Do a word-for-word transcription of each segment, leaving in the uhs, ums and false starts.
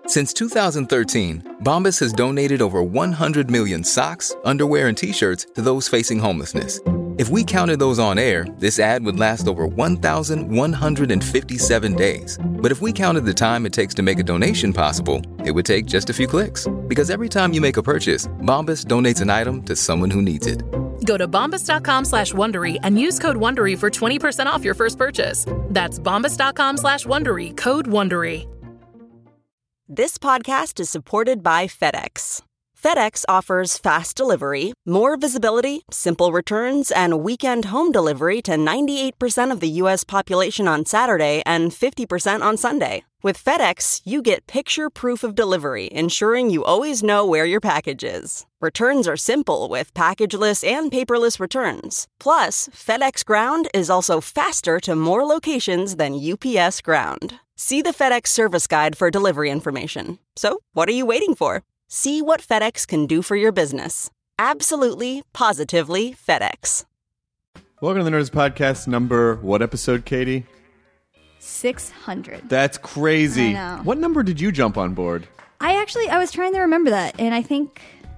Since two thousand thirteen, Bombas has donated over one hundred million socks, underwear, and T-shirts to those facing homelessness. If we counted those on air, this ad would last over one thousand one hundred fifty-seven days. But if we counted the time it takes to make a donation possible, it would take just a few clicks. Because every time you make a purchase, Bombas donates an item to someone who needs it. Go to bombas.com slash Wondery and use code Wondery for twenty percent off your first purchase. That's bombas.com slash Wondery, code Wondery. This podcast is supported by FedEx. FedEx offers fast delivery, more visibility, simple returns, and weekend home delivery to ninety-eight percent of the U S population on Saturday and fifty percent on Sunday. With FedEx, you get picture proof of delivery, ensuring you always know where your package is. Returns are simple with packageless and paperless returns. Plus, FedEx Ground is also faster to more locations than U P S Ground. See the FedEx service guide for delivery information. So, what are you waiting for? See what FedEx can do for your business. Absolutely, positively FedEx. Welcome to the Nerds Podcast number, what episode, Katie? six hundred. That's crazy. I know. What number did you jump on board? I actually, I was trying to remember that, and I think,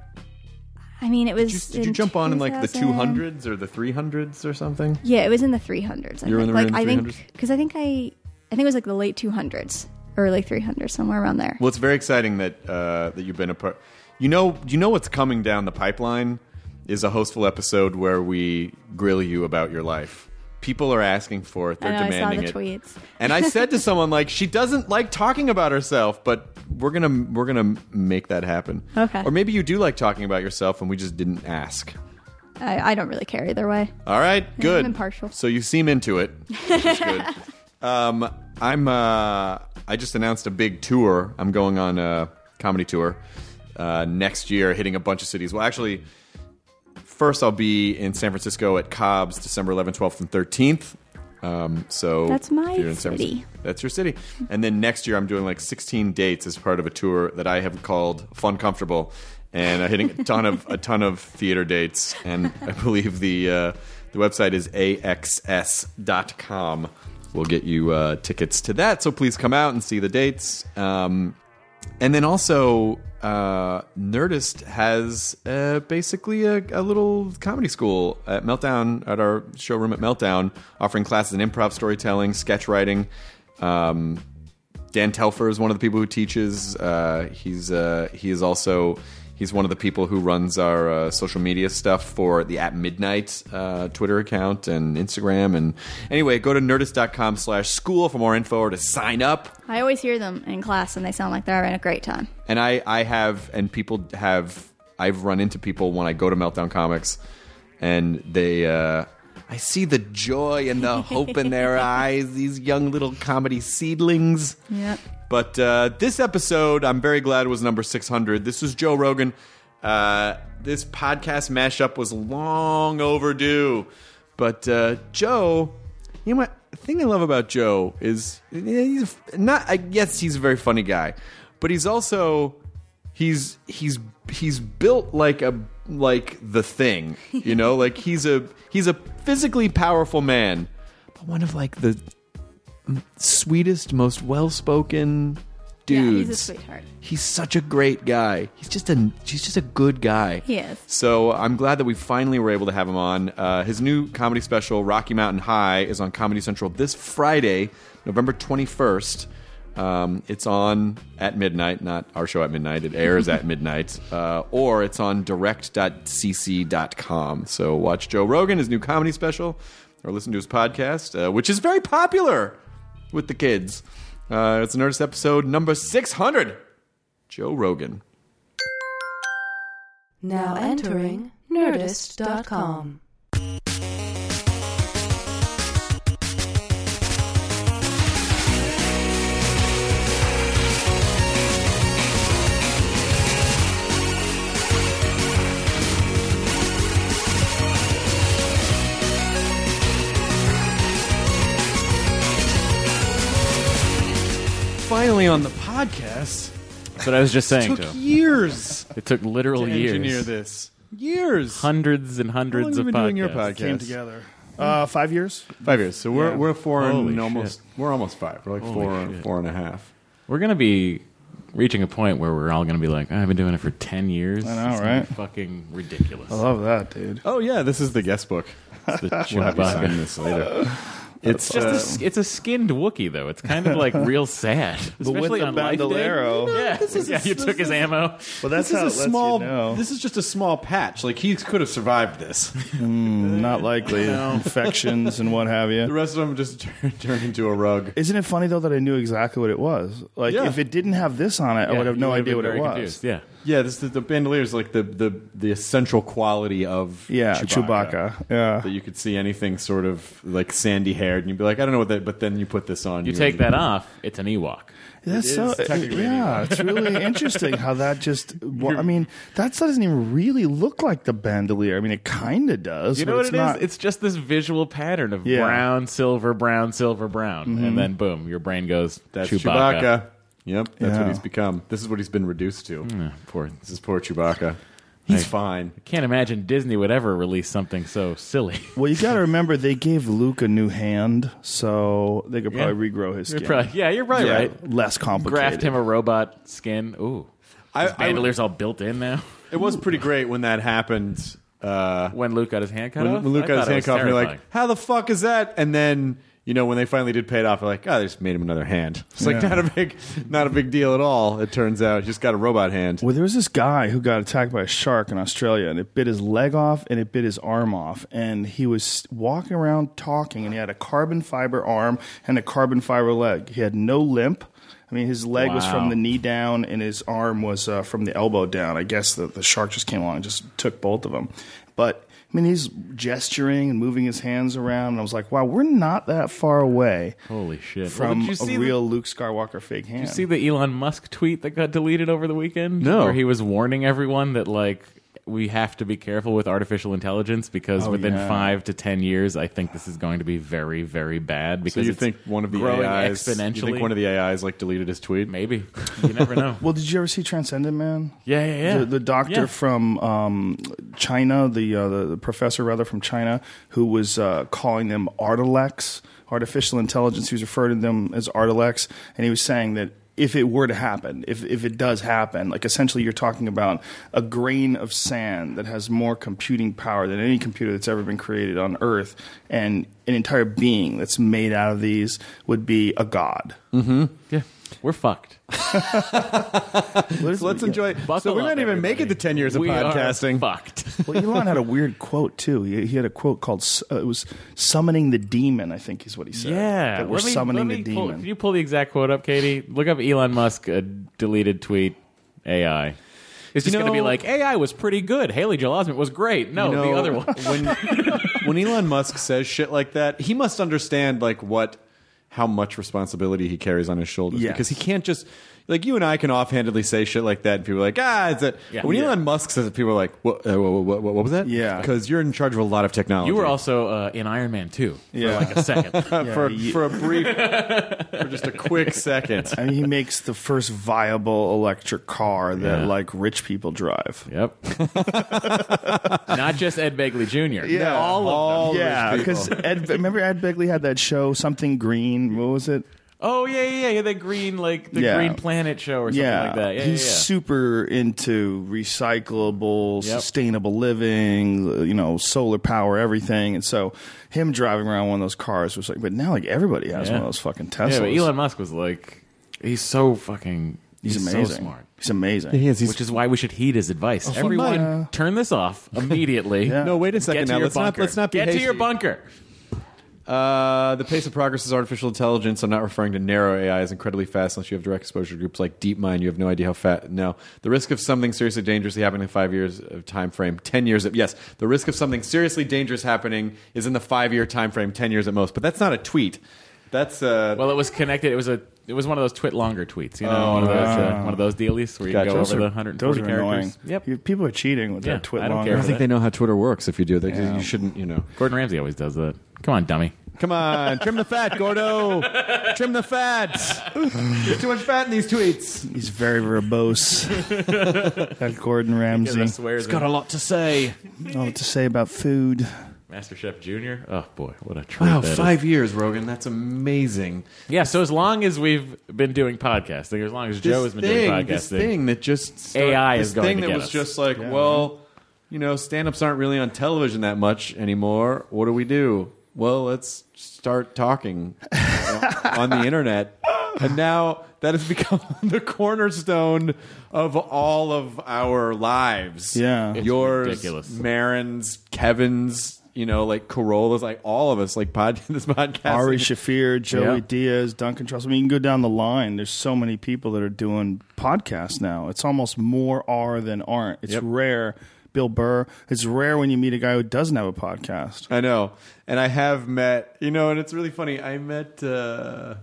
I mean, it was Did you, did you jump on in like the two two thousand hundreds or the three hundreds or something? Yeah, it was in the three hundreds. I You were in think. the like, in the I three think, hundreds? because I think I, I think it was like the late two hundreds, early three hundreds, somewhere around there. Well, it's very exciting that uh, that you've been a part. You know, you know what's coming down the pipeline is a hostful episode where we grill you about your life. People are asking for it. They're I know, demanding I saw the it. tweets. And I said to someone like, she doesn't like talking about herself, but we're gonna we're gonna make that happen. Okay. Or maybe you do like talking about yourself, and we just didn't ask. I, I don't really care either way. All right, good. I'm impartial. So you seem into it, which is good. um, I'm. Uh, I just announced a big tour. I'm going on a comedy tour uh, next year, hitting a bunch of cities. Well, actually, first I'll be in San Francisco at Cobb's, December eleventh, twelfth, and thirteenth. Um, so That's my if you're in San city. Francisco- that's your city. And then next year I'm doing like sixteen dates as part of a tour that I have called Fun Comfortable, and I'm hitting a ton of a ton of theater dates. And I believe the uh, the website is A X S dot com. We'll get you uh, tickets to that. So please come out and see the dates. Um, and then also, uh, Nerdist has uh, basically a, a little comedy school at Meltdown, at our showroom at Meltdown, offering classes in improv storytelling, sketch writing. Um, Dan Telfer is one of the people who teaches. Uh, he's uh, he is also he's one of the people who runs our uh, social media stuff for the At Midnight uh, Twitter account and Instagram. And anyway, go to nerdist.com slash school for more info or to sign up. I always hear them in class, and they sound like they're having a great time. And I, I have, and people have, I've run into people when I go to Meltdown Comics, and they, uh, I see the joy and the hope in their eyes, these young little comedy seedlings. Yep. But uh, this episode, I'm very glad, was number six hundred. This was Joe Rogan. Uh, this podcast mashup was long overdue. But uh, Joe, you know what? The thing I love about Joe is he's not. I guess he's a very funny guy, but he's also he's he's he's built like a like the Thing. You know, like he's a he's a physically powerful man, but one of like the sweetest, most well-spoken dudes. Yeah, he's a sweetheart. He's such a great guy. He's just a he's just a good guy. He is. So I'm glad that we finally were able to have him on. Uh, his new comedy special, Rocky Mountain High, is on Comedy Central this Friday, November twenty-first. Um, it's on at midnight, not our show at midnight. It airs at midnight. Uh, or it's on direct dot c c dot com. So watch Joe Rogan, his new comedy special, or listen to his podcast, uh, which is very popular with the kids. Uh, it's a Nerdist episode number six hundred. Joe Rogan. Now entering nerdist dot com. Finally on the podcast. That's what I was just saying, It took Joe. years It took literal to years. engineer this. Years. Hundreds and hundreds How long have of you been podcasts. doing your podcast? Came together. Uh, five years. Five years. So we're Yeah. we're four Holy and almost shit. we're almost five. We're like Holy four shit. four and a half. We're going to be reaching a point where we're all going to be like, oh, I've been doing it for ten years. I know, It's gonna right? be fucking ridiculous. I love that, dude. Oh yeah, this is the guest book. It's the We'll have you sign Chewbacca. this later. It's just a, s- it's a skinned Wookiee though. It's kind of like real sad, But with especially the on Life Day. bandolero. Yeah, yeah. You took his ammo. Well, that's This how it is a lets small. you know. This is just a small patch. Like he could have survived this. Not likely. Infections and what have The you. rest of them just turn, turn into a rug. Isn't it funny though that I knew exactly what it was? Like Yeah. if it didn't have this on it, I Yeah, would have no you would've idea been what it very was. confused. Yeah. Yeah, this the, the bandolier is like the, the the essential quality of Yeah, Chewbacca. Chewbacca. Yeah. That you could see anything sort of like sandy haired, and you'd be like, I don't know what that. But then you put this on. You take that off, it's an Ewok. That's It so is technically yeah. It's really interesting how that just. Well, I mean, that doesn't even really look like the bandolier. I mean, it kind of does. You know but what it's it is? not, It's just this visual pattern of Yeah. brown, silver, brown, silver, brown, and then boom, your brain goes That's Chewbacca. Chewbacca. Yep, that's Yeah. what he's become. This is what he's been reduced to. Yeah, poor. This is poor Chewbacca. He's I- fine. Can't imagine Disney would ever release something so silly. Well, you got to remember they gave Luke a new hand, so they could probably regrow his You're skin. probably- yeah, you're probably Yeah, right. less complicated. Graft him a robot skin. Ooh, I, his I, bandolier's all built in now. it was pretty great when that happened. Uh, When Luke got his hand cut when, off, when Luke I got his thought it hand was cut off, and you're like, terrifying. how the fuck is that? And then, you know, when they finally did pay it off, they're like, oh, they just made him another hand. It's like Yeah. not a big, not a big deal at all. It turns out, he just got a robot hand. Well, there was this guy who got attacked by a shark in Australia, and it bit his leg off and it bit his arm off. And he was walking around talking, and he had a carbon fiber arm and a carbon fiber leg. He had no limp. I mean, his leg was Wow. from the knee down, and his arm was uh, from the elbow down. I guess the, the shark just came along and just took both of them. But I mean, he's gesturing and moving his hands around, and I was like, "Wow, we're not that far away Holy shit! Well, from did you a see real Luke Skywalker fake hand." The, did you see the Elon Musk tweet that got deleted over the weekend? No. Where he was warning everyone that like we have to be careful with artificial intelligence because Oh, within yeah. five to ten years, I think this is going to be very, very bad. So Because you it's think one of the growing A Is, exponentially? you think one of the A Is like deleted his tweet? Maybe you never know. Well, did you ever see Transcendent Man? yeah, yeah, yeah. The, the doctor Yeah. from um, China, the, uh, the the professor rather from China, who was uh, calling them Artilex, artificial intelligence. He was referring to them as Artilex, and he was saying that if it were to happen, if if it does happen, like essentially you're talking about a grain of sand that has more computing power than any computer that's ever been created on Earth, and an entire being that's made out of these would be a god. yeah, we're fucked. Let's, So let's enjoy. Buckle so we up, might even make it everybody. to ten years of we podcasting. Are fucked. Well, Elon had a weird quote too. He, he had a quote called uh, "It was summoning the demon." I think is what he said. Yeah, that we're let me- summoning let me the pull- demon. Can you pull the exact quote up, Katie? Look up Elon Musk uh, deleted tweet A I. It's just You going to be know- like A I was pretty good. Haley Joel Osment was great. No, You know, the other one. when when Elon Musk says shit like that, he must understand like what how much responsibility he carries on his shoulders Yes. because he can't just like you and I can offhandedly say shit like that and people are like ah it's it. Yeah. But when Yeah. Elon Musk says it, people are like what, uh, what, what, what was that? Yeah. because you're in charge of a lot of technology. You were also uh, in Iron Man two Yeah. for like a second. for he- for a brief for just a quick second. I mean, he makes the first viable electric car that Yeah. like rich people drive. Yep. Not just Ed Begley Junior Yeah. all of All them. rich Yeah, people. because Ed, remember Ed Begley had that show, Something Green. What was it? Oh yeah, yeah, yeah. The green, like the Yeah. Green Planet show or something yeah, like that. Yeah, he's yeah, yeah. super into recyclable, Yep. sustainable living. You know, solar power, everything. And so him driving around one of those cars was like, but now like everybody has Yeah. one of those fucking Teslas. Yeah, but Elon Musk was like, he's so fucking, he's, he's, amazing. so smart. He's amazing. He is. He's, Which is why we should heed his advice. Everyone, my- turn this off immediately. Yeah. no, wait a Get second to now. your Let's not bunker. let's not be Get to hasty. your bunker. Uh, the pace of progress is artificial intelligence. I'm not referring to narrow A I as incredibly fast unless you have direct exposure to groups like DeepMind. You have no idea how fast. No. The risk of something seriously dangerously happening in five years of time frame, ten years. Of, yes, the risk of something seriously dangerous happening is in the five-year time frame, ten years at most. But that's not a tweet. That's uh, Well, it was connected. It was a. It was one of those twit longer tweets. You know, Oh, one of those. wow. Uh, one of those dealies where you Gotcha. can go Those over are- the one hundred Those forty are annoying. characters. Yep. You- people are cheating with Yeah, their Twit I don't longer. care I for think they know how Twitter works. If you do, they, Yeah. you shouldn't. You know. Gordon Ramsay always does that. Come on, dummy. Come on, trim the fat, Gordo. Trim the fat. There's too much fat in these tweets. He's very verbose. That Gordon Ramsay. Swears He's got a lot to say. All to say about food. MasterChef Junior. Oh boy, what a treat! Wow, that five is. years, Rogan. That's amazing. Yeah, so as long as we've been doing podcasting, as long as Joe has been thing, doing This podcasting, thing that just start, A I this is going thing to that get was us. just like, Yeah. well, you know, stand-ups aren't really on television that much anymore. What do we do? Well, let's start talking on the internet. And now that has become the cornerstone of all of our lives. Yeah. It's Yours, ridiculous. Marin's, Kevin's, you know, like Corolla's, like all of us, like pod, this podcast. Ari Shafir, Joey Yeah. Diaz, Duncan Trussell. I mean, you can go down the line. There's so many people that are doing podcasts now. It's almost more are than aren't. It's Yep. rare. Bill Burr. It's rare when you meet a guy who doesn't have a podcast. I know. And I have met, you know, and it's really funny. I met, uh,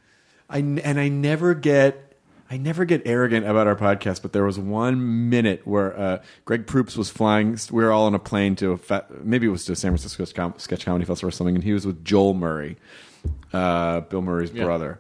I, and I never get, I never get arrogant about our podcast, but there was one minute where uh, Greg Proops was flying. We were all on a plane to a, fa- maybe it was to a San Francisco Com- Sketch Comedy Festival or something, and he was with Joel Murray, uh, Bill Murray's Yeah. brother.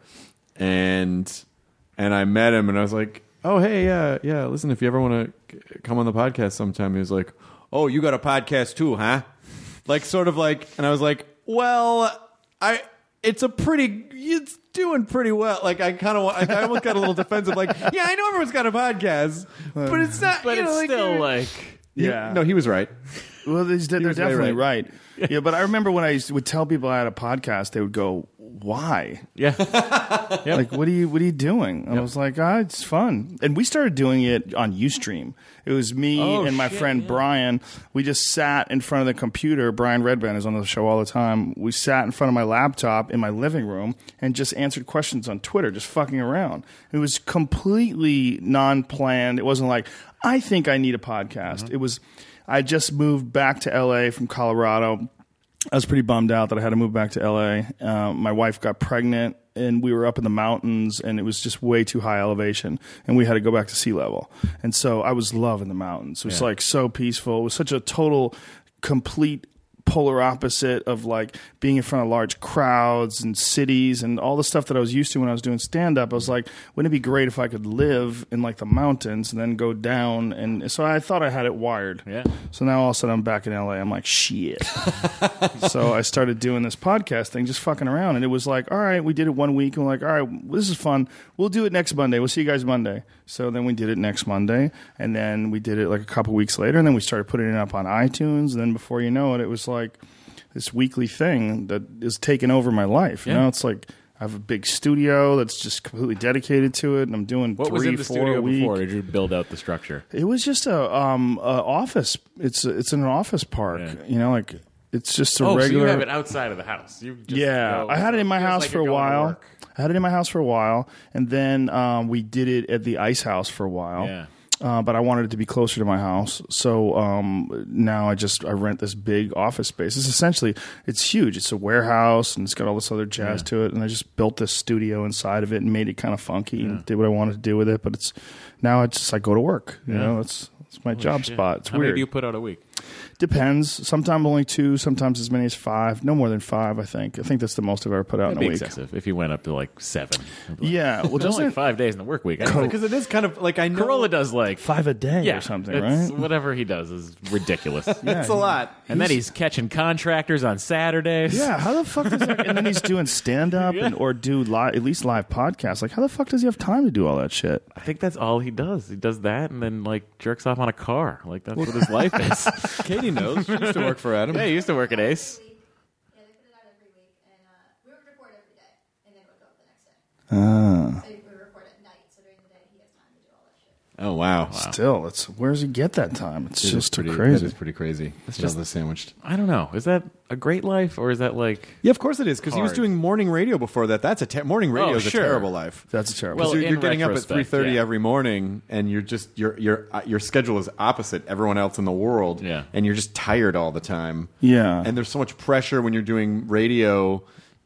And, and I met him, and I was like, oh, hey, yeah, yeah, listen, if you ever want to come on the podcast sometime, he was like, oh, you got a podcast too, huh? Like, sort of like, and I was like, well, I, it's a pretty, it's doing pretty well. Like, I kind of, I, I almost got a little defensive, like, yeah, I know everyone's got a podcast, but it's not, but you know, it's like, still you're- like Yeah. No, he was right. Well, they're, they're was very definitely right. Yeah, but I remember when I used to, would tell people I had a podcast, they would go, "Why? yeah. Like, what are you? What are you doing?" I was like, "Ah, it's fun." And we started doing it on UStream. It was me Oh, and my shit, friend yeah. Brian. We just sat in front of the computer. Brian Redband is on the show all the time. We sat in front of my laptop in my living room and just answered questions on Twitter, just fucking around. It was completely non-planned. It wasn't like, I think I need a podcast. Mm-hmm. It was, I just moved back to L A from Colorado. I was pretty bummed out that I had to move back to L A. Um, my wife got pregnant, and we were up in the mountains, and it was just way too high elevation, and we had to go back to sea level. And so I was loving the mountains. It was Yeah. like so peaceful. It was such a total, complete polar opposite of like being in front of large crowds and cities and all the stuff that I was used to when I was doing stand up. I was like, wouldn't it be great if I could live in like the mountains and then go down? And so I thought I had it wired. Yeah. So now all of a sudden I'm back in L A. I'm like, shit. So I started doing this podcast thing, just fucking around. And it was like, all right, we did it one week. And we're like, all right, this is fun. We'll do it next Monday. We'll see you guys Monday. So then we did it next Monday. And then we did it like a couple weeks later. And then we started putting it up on iTunes. And then before you know it, it was like this weekly thing that is taking over my life. You Yeah. know, it's like I have a big studio that's just completely dedicated to it. And I'm doing What three, was in the four studio a week. before? Did you build out the structure? It was just a um a office. It's a, it's in an office park. Yeah. You know, like it's just a Oh, regular. so you have it outside of the house. You just yeah, go- I had it in my feels house like for you're a going to while. work. I had it in my house for a while, and then um, we did it at the Ice House for a while. Yeah. Uh, but I wanted it to be closer to my house, so um, now I just I rent this big office space. It's essentially it's huge. It's a warehouse, and it's got all this other jazz Yeah. to it. And I just built this studio inside of it and made it kind of funky and did what I wanted to do with it. But it's now it's just I go to work. You Yeah. know, it's it's my job Shit. spot. It's How weird. many do you put out a week? Depends. Sometimes only two. Sometimes as many as five. No more than five. I think. I think that's the most I've ever put out That'd in be a week. excessive if you went up to like seven. It'd be like, Yeah. Well, there's only doesn't five days in the work week. I know. Because it is kind of like, I know. Corolla does like five a day yeah, or something, it's- right? Whatever he does is ridiculous. It's a lot. And then he's catching contractors on Saturdays. Yeah, how the fuck does that? And then he's doing stand up and or do live, at least live podcasts. Like, how the fuck does he have time to do all that shit? I think that's all he does. He does that and then like jerks off on a car. Like that's what his life is. Katie knows. She used to work for Adam. Yeah, he used to work at Ace. Yeah, they put it out every week, and uh, we would record every day, and then it would go up the next day. Ah, So we would record at night, so during the day he has time to do all that shit. Oh, wow. still, it's where does he get that time? It's It is just pretty, crazy. That is pretty crazy. It's just the sandwiched. I don't know. Is that a great life or is that like Yeah, of course it is. Because he was Hard. doing morning radio before that. That's a te- morning radio Oh, is a sure. terrible life. That's terrible. Well, Because you're, in you're getting up at retrospect, three thirty yeah. every morning, and you're just your your uh, your schedule is opposite everyone else in the world. Yeah. and you're just tired all the time. Yeah. and there's so much pressure when you're doing radio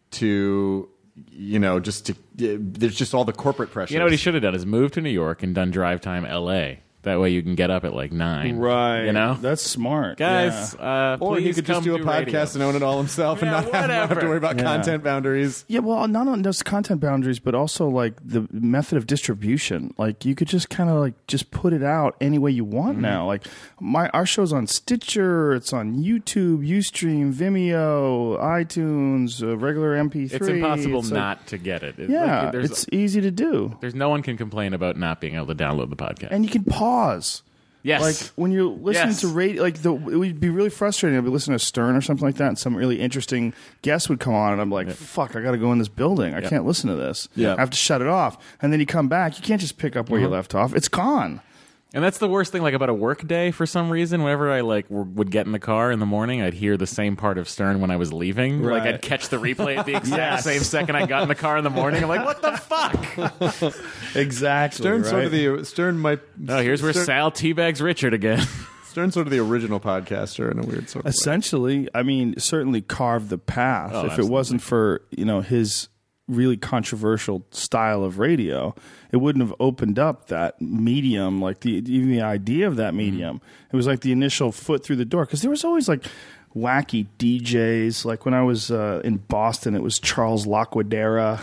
to, you know, just to. There's just all the corporate pressure. You know what he should have done is moved to New York and done drive time L A. That way you can get up at like nine. Right. You know? That's smart. Guys, Yeah. uh, Or please he could just come do a podcast radio. and own it all himself and Yeah, not have, not have to whatever. worry about Yeah. content boundaries. Yeah, well, not on just content boundaries, but also like the method of distribution. Like you could just kind of like just put it out any way you want Mm-hmm. now. Like my our show's on Stitcher, it's on YouTube, Ustream, Vimeo, iTunes, uh, regular M P three. It's impossible It's like- not to get it. It- yeah, like, there's, it's easy to do, there's no one can complain about not being able to download the podcast. and you can pause. yes. Like when you're listening Yes. to radio, like the, it would be really frustrating. I'd be listening to Stern or something like that, and some really interesting guest would come on, and I'm like, "Fuck, I got to go in this building. I Yeah. can't listen to this. Yeah. I have to shut it off." And then you come back, you can't just pick up where Uh-huh. you left off. It's gone. And that's the worst thing, like about a work day. For some reason, whenever I like w- would get in the car in the morning, I'd hear the same part of Stern when I was leaving. Like Right. I'd catch the replay at the exact Yes. same second I got in the car in the morning. I'm like, what the fuck? Exactly. Stern's sort of the Stern might. Oh, here's where Stern, Sal teabags Richard again. Stern's sort of the original podcaster in a weird sort of way. essentially. I mean, certainly carved the path. Oh, if absolutely. it wasn't for you know his really controversial style of radio, it wouldn't have opened up that medium. Like the even the idea of that medium, it was like the initial foot through the door. Because there was always like wacky D Js. Like when I was uh, in Boston, it was Charles Laquadera,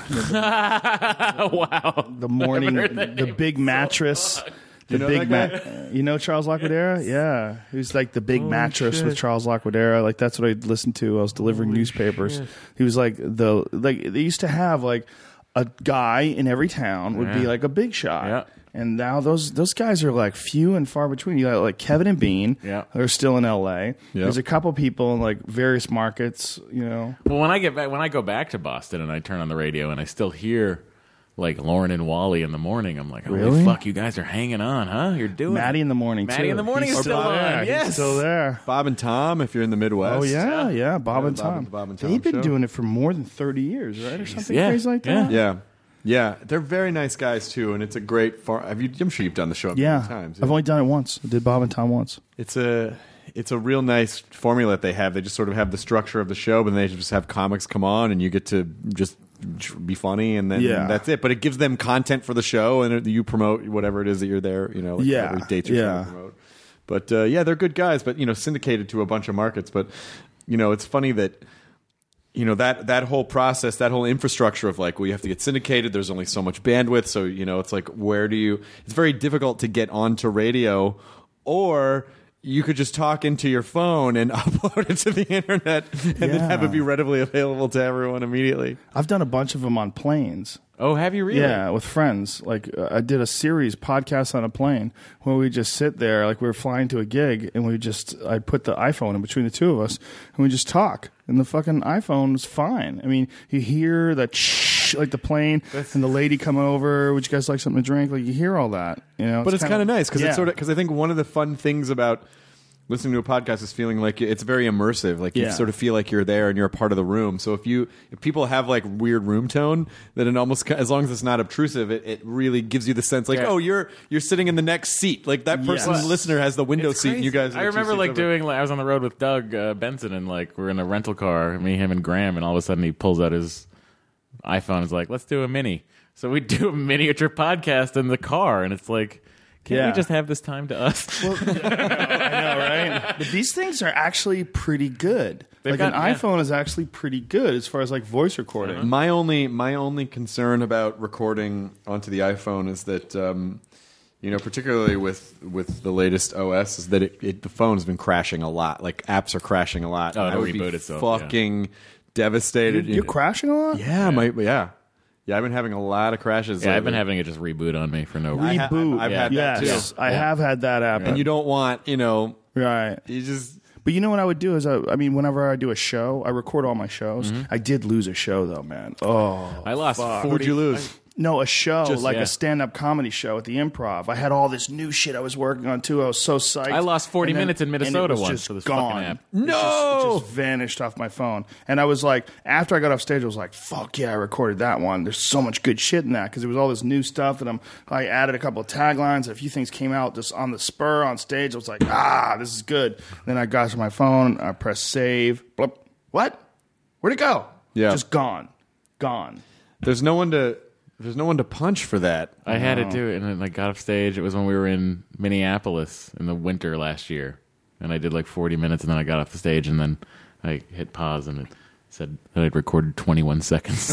Wow. the morning, heard that the name big mattress. The know big that ma- you know Charles Laquadera? Yeah. He was like the big mattress with Charles Laquadera. Like that's what I listened to. I was delivering newspapers. He was like the like they used to have like a guy in every town would be Yeah. like a big shot. Yeah. And now those those guys are like few and far between. You got like Kevin and Bean. Yeah. They're still in L A. There's a couple people in like various markets, you know. Well, when I get back, when I go back to Boston and I turn on the radio and I still hear like Lauren and Wally in the morning, I'm like, holy Really? fuck, you guys are hanging on, huh? You're doing Maddie it. in the morning Maddie too. in the morning He's is still there. on. He's Yes. still there. Bob and Tom, if you're in the Midwest. Oh yeah, yeah, Bob Yeah, and Bob Tom. and- Bob and Tom They've been show. doing it for more than thirty years, right, or something Yeah, crazy like yeah. that. Yeah. Yeah. They're very nice guys, too. And it's a great. Far- have you, I'm sure you've done the show a Yeah, few times. I've only done it once. I did Bob and Tom once. It's a. It's a real nice formula that they have. They just sort of have the structure of the show, but then they just have comics come on, and you get to just be funny, and then Yeah. that's it. But it gives them content for the show, and you promote whatever it is that you're there. You know, like Yeah. whatever dates you're trying Yeah. to promote. But uh, yeah, they're good guys. But you know, syndicated to a bunch of markets. But you know, it's funny that. You know, that that whole process, that whole infrastructure of like, well, you have to get syndicated. There's only so much bandwidth. So, you know, it's like, where do you... It's very difficult to get onto radio, or you could just talk into your phone and upload it to the internet and then have it be readily available to everyone immediately. I've done a bunch of them on planes. Oh, have you really? Yeah, with friends. Like uh, I did a series podcast on a plane where we just sit there, like we were flying to a gig, and we just I put the iPhone in between the two of us, and we just talk. And the fucking iPhone is fine. I mean, you hear that shh, like the plane and the lady coming over. Would you guys like something to drink? Like you hear all that, you know. But it's kind of nice because yeah. it's sort of because I think one of the fun things about listening to a podcast is feeling like it's very immersive. Like you Yeah. sort of feel like you're there and you're a part of the room. So if you if people have like weird room tone, then it almost as long as it's not obtrusive, it, it really gives you the sense like Yeah. oh you're you're sitting in the next seat. Like that person Yes. listener has the window It's seat and you crazy. guys. I are two remember seats like over. doing. Like, I was on the road with Doug uh, Benson, and like we're in a rental car, me, him, and Graham, and all of a sudden he pulls out his iPhone. and is like, "Let's do a mini." So we do a miniature podcast in the car, and it's like, can't Yeah. we just have this time to us? I know, right? But these things are actually pretty good. They've like got- an yeah. iPhone is actually pretty good as far as like voice recording. My only my only concern about recording onto the iPhone is that um, you know, particularly with with the latest O S, is that it, it the phone has been crashing a lot. Like apps are crashing a lot. Oh, And it'll I would be reboot itself, yeah. fucking devastated. You're crashing a lot. Yeah, my yeah. Yeah, I've been having a lot of crashes. yeah, I've been lately. having it just reboot on me for no I reason. ha- Reboot. I've had Yeah. that Yes, too. I have had that happen. And you don't want, you know, right. you just But you know what I would do is, I, I mean, whenever I do a show, I record all my shows. I did lose a show though, man. Oh, I lost forty. who'd you lose? no, a show Just- like yeah. a stand-up comedy show at the Improv. I had all this new shit I was working on too. I was so psyched. I lost forty And then- minutes in and it Minnesota was once just for this gone. fucking app. It just- No! it just vanished off my phone. And I was like, after I got off stage, I was like, "Fuck yeah, I recorded that one." There's so much good shit in that because it was all this new stuff that I'm. I added a couple of taglines. A few things came out just on the spur on stage. I was like, "Ah, this is good." Then I got to my phone. I pressed save. Blip. What? Where'd it go? Yeah. Just gone. Gone. There's no one to There's no one to punch for that. I had to do it, and then I got off stage. It was when we were in Minneapolis in the winter last year, and I did like forty minutes, and then I got off the stage, and then I hit pause, and it said that I'd recorded twenty-one seconds.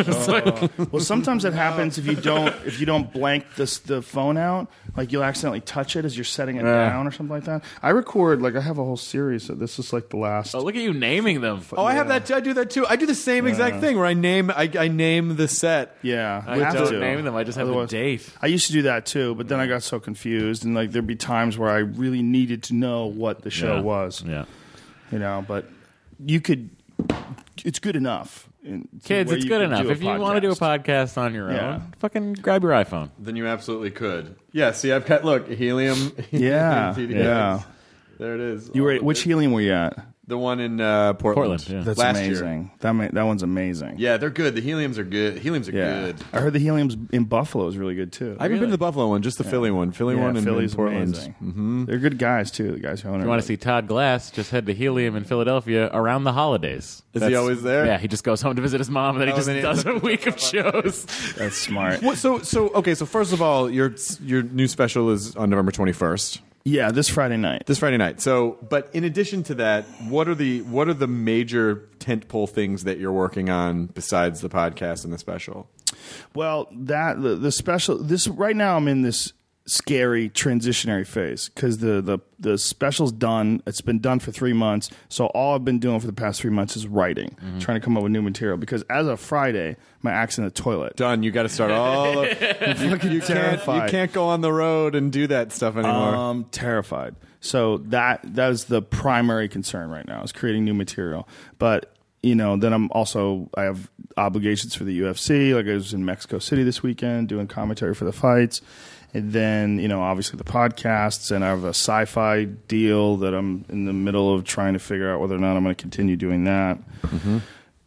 Uh, well, sometimes it happens if you don't if you don't blank this the phone out, like you'll accidentally touch it as you're setting it Yeah. down or something like that. I record like I have a whole series. Of, this is like the last. Oh, look at you naming them. Oh, I have that. Too. I do that too. I do the same exact thing where I name I, I name the set. Yeah, I we have don't to. name them. I just have Otherwise- the date. I used to do that too, but then I got so confused, and like there'd be times where I really needed to know what the show Yeah. was. Yeah. You know, but you could. It's good enough. in- Kids, where it's you good could enough. do a If you want to do a podcast. podcast on your Yeah. own, fucking grab your iPhone. Then you absolutely could. Yeah. See, I've got look helium. Yeah, T D X. yeah. There it is. You All were of which it. helium were you at? The one in uh, Portland. Portland, yeah. That's Last amazing. year. That ma- that one's amazing. Yeah, they're good. The heliums are good. Heliums are Yeah. good. I heard the heliums in Buffalo is really good too. I haven't been to the Buffalo one, just the Philly one. Philly yeah, one and Philly's in Portland. amazing. Mm-hmm. They're good guys too. The guys who own it. If you want to see Todd Glass, just head to Helium in Philadelphia around the holidays. Is he always there? Yeah, he just goes home to visit his mom, and then he Oh, just then he- does a week of shows. That's smart. What, so, so okay. So first of all, your your new special is on November twenty-first. Yeah, this Friday night. This Friday night. So, but in addition to that, what are the what are the major tentpole things that you're working on besides the podcast and the special? Well, that the, the special this right now I'm in this scary transitionary phase because the, the the special's done. It's been done for three months. So all I've been doing for the past three months is writing, Mm-hmm. trying to come up with new material. Because as of Friday, my act's in the toilet. Done. You got to start all. you, you can't. You terrified. can't go on the road and do that stuff anymore. Um, terrified. So that that is the primary concern right now is creating new material. But you know, then I'm also I have obligations for the U F C. Like I was in Mexico City this weekend doing commentary for the fights, and then you know, obviously the podcasts, and I have a sci-fi deal that I'm in the middle of trying to figure out whether or not I'm going to continue doing that. Mm-hmm.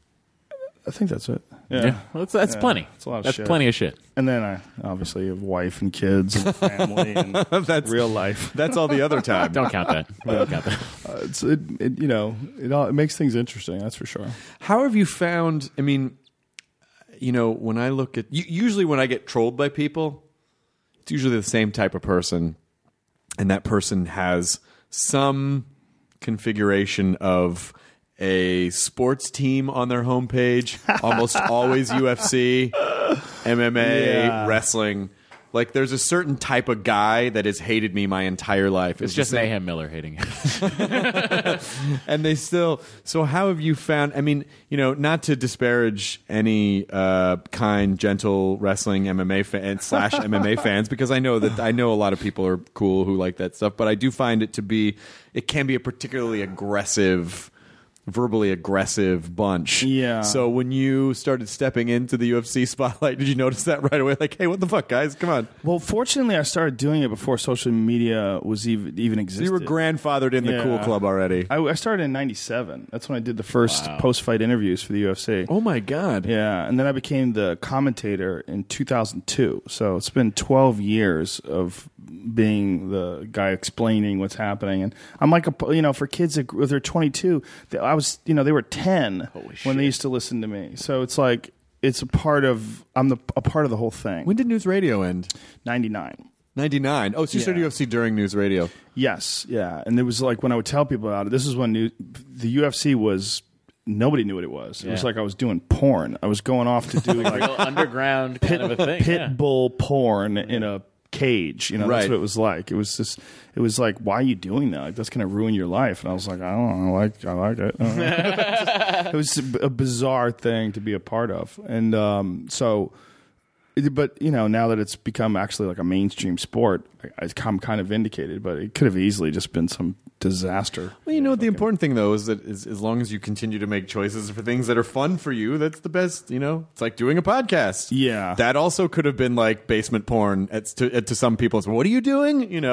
I think that's it. Yeah, Yeah, well, that's, that's Yeah, plenty. it's a lot of that's shit. plenty of shit. And then I obviously have wife and kids and family and That's real life. That's all the other time. Don't count that. We don't count that. Uh, it's it, it you know it all it makes things interesting. That's for sure. How have you found? I mean, you know, when I look at u- usually when I get trolled by people, it's usually the same type of person, and that person has some configuration of a sports team on their homepage, almost always U F C, M M A, Yeah. wrestling. Like, there's a certain type of guy that has hated me my entire life. It's the just same- Mayhem Miller hating it. and they still. So how have you found? I mean, you know, not to disparage any uh, kind, gentle wrestling M M A fan slash M M A fans, because I know that I know a lot of people are cool who like that stuff, but I do find it to be. It can be a particularly aggressive. Verbally aggressive bunch. Yeah. So when you started stepping into the U F C spotlight, did you notice that right away? Like, hey, what the fuck, guys? Come on. Well, fortunately, I started doing it before social media was even even So existed. you were grandfathered in the Yeah. cool club already. I, I started in ninety-seven. That's when I did the first post-fight interviews for the U F C. Oh my god. Yeah, and then I became the commentator in two thousand two. So it's been twelve years of being the guy explaining what's happening. And I'm like, a, you know, for kids that they're twenty-two, they, I was, you know, they were ten when they used to listen to me. So it's like it's a part of I'm the a part of the whole thing. When did News Radio end? ninety-nine. ninety-nine. Oh, so you started Yeah. U F C during News Radio. Yes, yeah, and it was like when I would tell people about it. This is when new, the U F C was. Nobody knew what it was. It was Yeah. like I was doing porn. I was going off to do like Real underground kind pit, of a thing. pit yeah. bull porn in a cage. You know, that's Right. what it was like. It was just, it was like, why are you doing that? Like, that's going to ruin your life. And I was like, I don't know. I like, I like it. I don't know. It was a bizarre thing to be a part of. And um, so, it- but, you know, now that it's become actually like a mainstream sport, I, I'm kind of vindicated, but it could have easily just been some disaster. Well, you know what the important thing though is that is, as long as you continue to make choices for things that are fun for you, that's the best. You know, it's like doing a podcast. Yeah. that also could have been like basement porn at, to, to some people. So what are you doing? You know,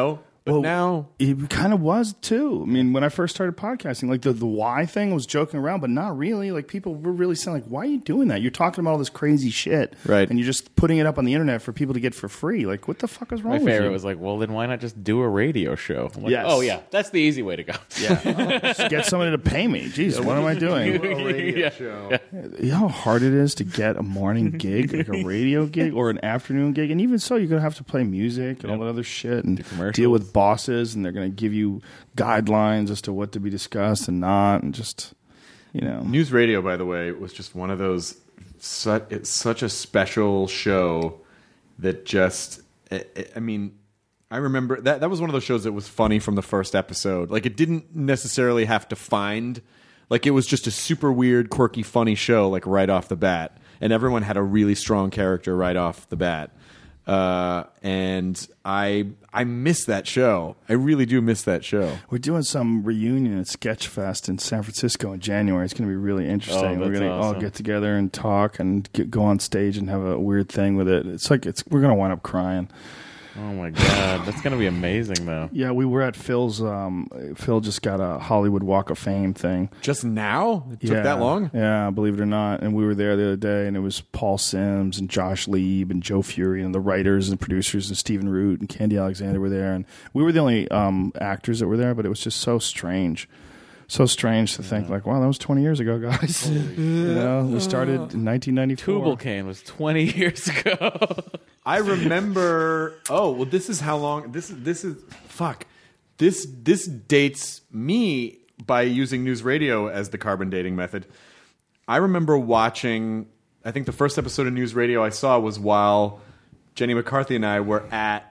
But Well, now it kind of was too. I mean, when I first started podcasting, like the the why thing was joking around, but not really. Like people were really saying, like, "Why are you doing that? You're talking about all this crazy shit, Right. And you're just putting it up on the internet for people to get for free. Like, what the fuck is wrong My with favorite you?" was like, well, then why not just do a radio show? I'm like, Yes. oh yeah, that's the easy way to go. yeah, just get somebody to pay me. Jeez, what am I doing? yeah. You know how hard it is to get a morning gig, like a radio gig, or an afternoon gig, and even so, you're gonna have to play music and all that other shit, and commercials. deal with bosses, and they're gonna give you guidelines as to what to be discussed and not, and just you know. News Radio, by the way, was just one of those. Such, it's such a special show that just. I, I mean, I remember that that was one of those shows that was funny from the first episode. Like it didn't necessarily have to find. Like it was just a super weird, quirky, funny show. Like right off the bat, and everyone had a really strong character right off the bat. Uh, and I I miss that show. I really do miss that show. We're doing some reunion at Sketchfest in San Francisco in January. It's going to be really interesting. Oh, we're that's going to all awesome. get together and talk and get, go on stage and have a weird thing with it. It's like it's we're going to wind up crying. Oh my god, that's gonna be amazing though. Yeah, we were at Phil's. Um, Phil just got a Hollywood Walk of Fame thing. Just now? It took yeah. that long? Yeah, believe it or not. And we were there the other day, and it was Paul Sims and Josh Lieb and Joe Fury and the writers and producers and Stephen Root and Candy Alexander were there. And we were the only um, actors that were there, but it was just so strange. So strange to think, like, wow, that was twenty years ago, guys. you know, we started in nineteen ninety-four. Tubal Cain was twenty years ago. I remember. Oh well, this is how long. This is this is fuck. This this dates me by using News Radio as the carbon dating method. I remember watching. I think the first episode of News Radio I saw was while Jenny McCarthy and I were at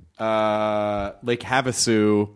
uh, Lake Havasu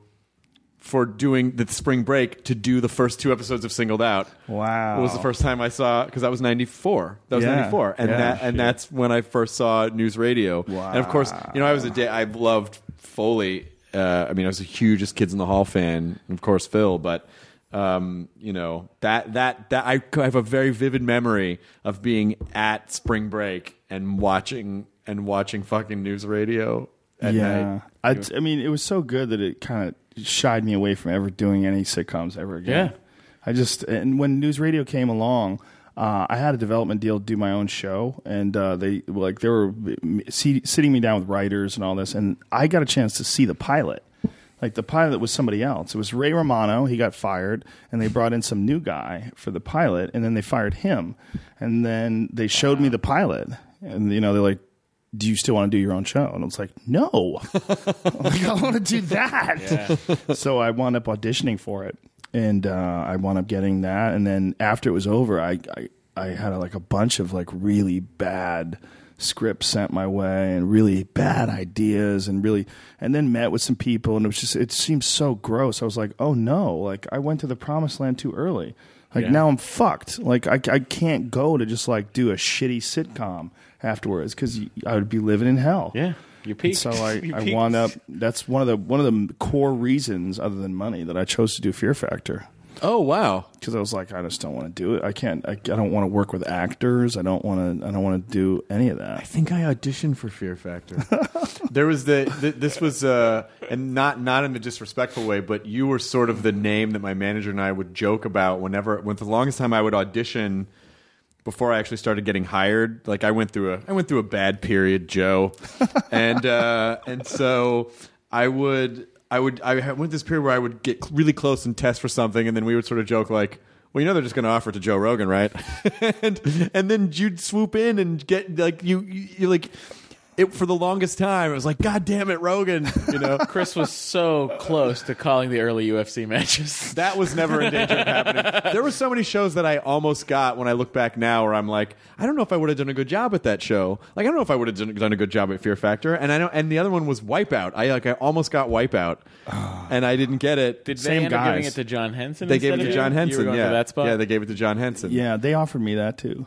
for doing the spring break to do the first two episodes of Singled Out. Wow. It was the first time I saw, because that was ninety-four. That was Yeah. ninety-four. And Yeah, that and shit. that's when I first saw News Radio. Wow. And of course, you know, I was a day, I loved Foley. Uh, I mean, I was a hugest Kids in the Hall fan, and of course, Phil, but um, you know, that that that I have a very vivid memory of being at spring break and watching and watching fucking News Radio at yeah. night. I, I mean, it was so good that it kind of shied me away from ever doing any sitcoms ever again. Yeah. I just, and when News Radio came along, uh, I had a development deal to do my own show, and uh, they like they were see, sitting me down with writers and all this, and I got a chance to see the pilot. Like the pilot was somebody else. It was Ray Romano. He got fired, and they brought in some new guy for the pilot, and then they fired him, and then they showed me the pilot, and you know they're like, do you still want to do your own show? And I was like, no. I'm like, I want to do that. Yeah. So I wound up auditioning for it, and uh, I wound up getting that. And then after it was over, I I, I had a, like a bunch of like really bad scripts sent my way and really bad ideas, and really, and then met with some people, and it was just it seemed so gross. I was like, oh no, like I went to the promised land too early. Like Yeah. now I'm fucked. Like I I can't go to just like do a shitty sitcom afterwards because I would be living in hell. Yeah, you peaked. So I, You I peaked. wound up. That's one of the one of the core reasons, other than money, that I chose to do Fear Factor. Oh wow. Because I was like, I just don't want to do it. I can't. I, I don't want to work with actors. I don't want to. I don't want to do any of I that. think I auditioned for Fear Factor. There was the, the this was uh, and not not in a disrespectful way, but you were sort of the name that my manager and I would joke about whenever. When the longest time I would audition before I actually started getting hired. Like I went through a I went through a bad period, Joe, and uh, and so I would. I would. I went this period where I would get really close and test for something, and then we would sort of joke like, "Well, you know, they're just going to offer it to Joe Rogan, right?" and and then you'd swoop in and get like you you you're like. It, for the longest time, it was like, God damn it, Rogan! You know, Chris was so close to calling the early U F C matches. that was never in danger of happening. There were so many shows that I almost got when I look back now, where I'm like, I don't know if I would have done a good job at that show. Like, I don't know if I would have done, done a good job at Fear Factor. And I know, and the other one was Wipeout. I like, I almost got Wipeout, and I didn't get it. Did Same they end up giving guys. it to John Henson? They gave it instead to of John you? Henson. You were going yeah, for that spot? yeah, they gave it to John Henson. Yeah, they offered me that too.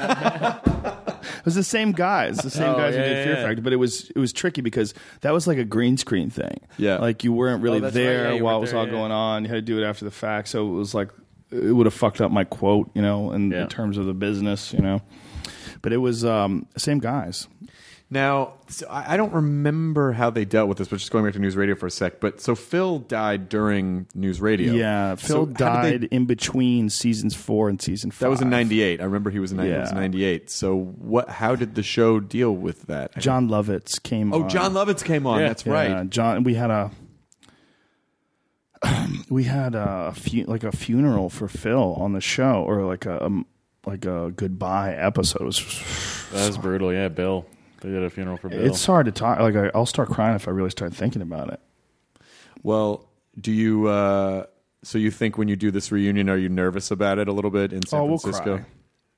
It was the same guys, the same Oh, guys who yeah, did Fear yeah. Factor, but it was it was tricky because that was like a green screen thing. Yeah. like you weren't really Oh, that's right. there Yeah, you while it weren't was there, all yeah. going on. You had to do it after the fact, so it was like it would have fucked up my quote, you know, in, Yeah. in terms of the business, you know. But it was um, same guys. Now, so I I don't remember how they dealt with this, but just going back to News Radio for a sec. But so Phil died during News Radio. Yeah, Phil So how did died they- in between seasons four and season five. That was in ninety-eight. I remember he was in ninety, Yeah. it was ninety-eight. So what? How did the show deal with that? John Lovitz came Oh, on. John Lovitz came on. Yeah. That's Yeah, right. John. We had a we had a fu- like a funeral for Phil on the show, or like a um, like a goodbye episode. It was, That was brutal. Yeah, Bill. They did a funeral for Bill. it's hard to talk. Like I, I'll start crying if I really start thinking about it. Well, do you? Uh, so you think when you do this reunion, are you nervous about it a little bit in San Oh, we'll Francisco? cry.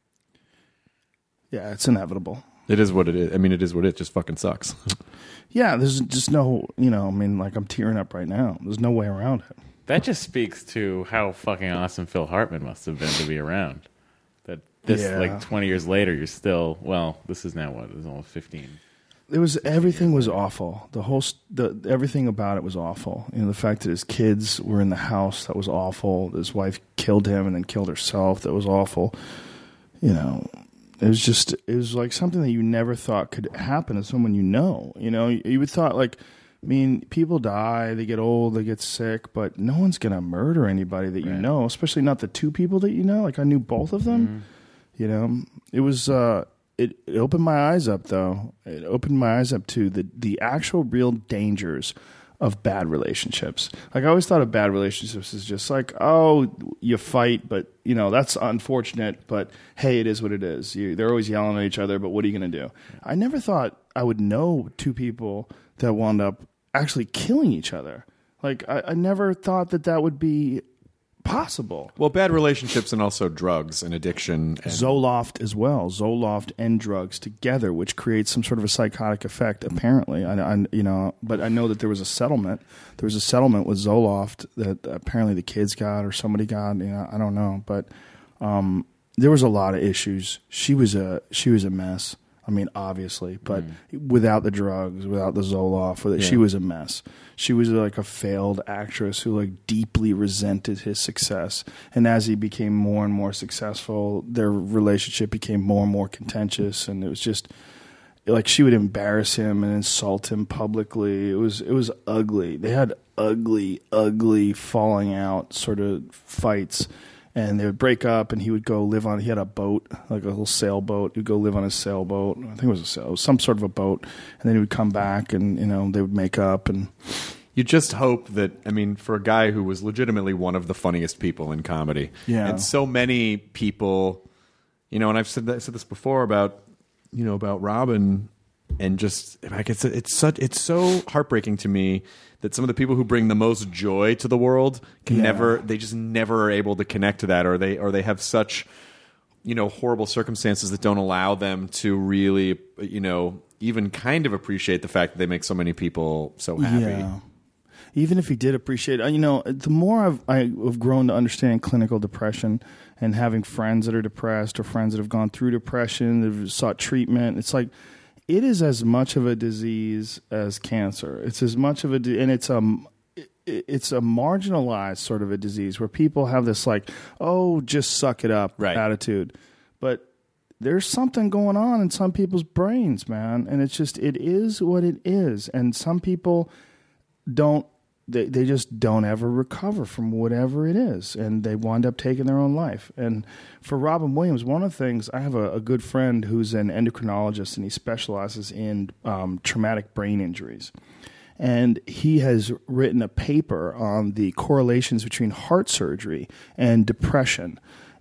Yeah, it's inevitable. It is what it is. I mean, it is what it is. It just fucking sucks. Yeah, there's just no, you know, I mean, like I'm tearing up right now. There's no way around it. That just speaks to how fucking awesome Phil Hartman must have been to be around. That this, Yeah. like, twenty years later, you're still, well, this is now what? It's almost fifteen. It was everything was awful. The whole st- the everything about it was awful. You know, the fact that his kids were in the house, that was awful. His wife killed him and then killed herself, that was awful. You know, it was just it was like something that you never thought could happen to someone you know. You know, you, you would thought like, I mean, people die, they get old, they get sick, but no one's gonna murder anybody that you Right. know, especially not the two people that you know. Like I knew both of them. Mm-hmm. You know, it was. Uh, It, it opened my eyes up, though. It opened my eyes up to the, the actual real dangers of bad relationships. Like, I always thought of bad relationships as just like, oh, you fight, but, you know, that's unfortunate, but hey, it is what it is. You, they're always yelling at each other, but what are you going to do? I never thought I would know two people that wound up actually killing each other. Like, I, I never thought that that would be possible. Well, bad relationships and also drugs and addiction. And Zoloft as well. Zoloft and drugs together, which creates some sort of a psychotic effect. Apparently, I, I you know, but I know that there was a settlement. There was a settlement with Zoloft that apparently the kids got or somebody got. You know, I don't know, but um, there was a lot of issues. She was a she was a mess. I mean, obviously, but Mm. without the drugs, without the Zoloft, with it, she Yeah. was a mess. She was like a failed actress who like deeply resented his success. And as he became more and more successful, their relationship became more and more contentious. And it was just like she would embarrass him and insult him publicly. It was it was ugly. They had ugly, ugly falling out sort of fights. And they would break up, and he would go live on. He had a boat, like a little sailboat. He'd go live on his sailboat. I think it was a sail, it was some sort of a boat. And then he would come back, and you know they would make up. And you just hope that, I mean, for a guy who was legitimately one of the funniest people in comedy, Yeah. and so many people, you know, and I've said that, said this before about, you know, about Robin, and just like it's it's such it's so heartbreaking to me that some of the people who bring the most joy to the world can Yeah. never, they just never are able to connect to that, or they or they have such, you know, horrible circumstances that don't allow them to really, you know, even kind of appreciate the fact that they make so many people so happy. yeah, even if he did appreciate it, you know, the more I've I've grown to understand clinical depression and having friends that are depressed or friends that have gone through depression, that have sought treatment, it's like it is as much of a disease as cancer. It's as much of a, di- and it's a, it's a marginalized sort of a disease where people have this like, oh, just suck it up Right. attitude. But there's something going on in some people's brains, man. And it's just, it is what it is. And some people don't, they, they just don't ever recover from whatever it is, and they wind up taking their own life. And for Robin Williams, one of the things, I have a, a good friend who's an endocrinologist, and he specializes in um, traumatic brain injuries. And he has written a paper on the correlations between heart surgery and depression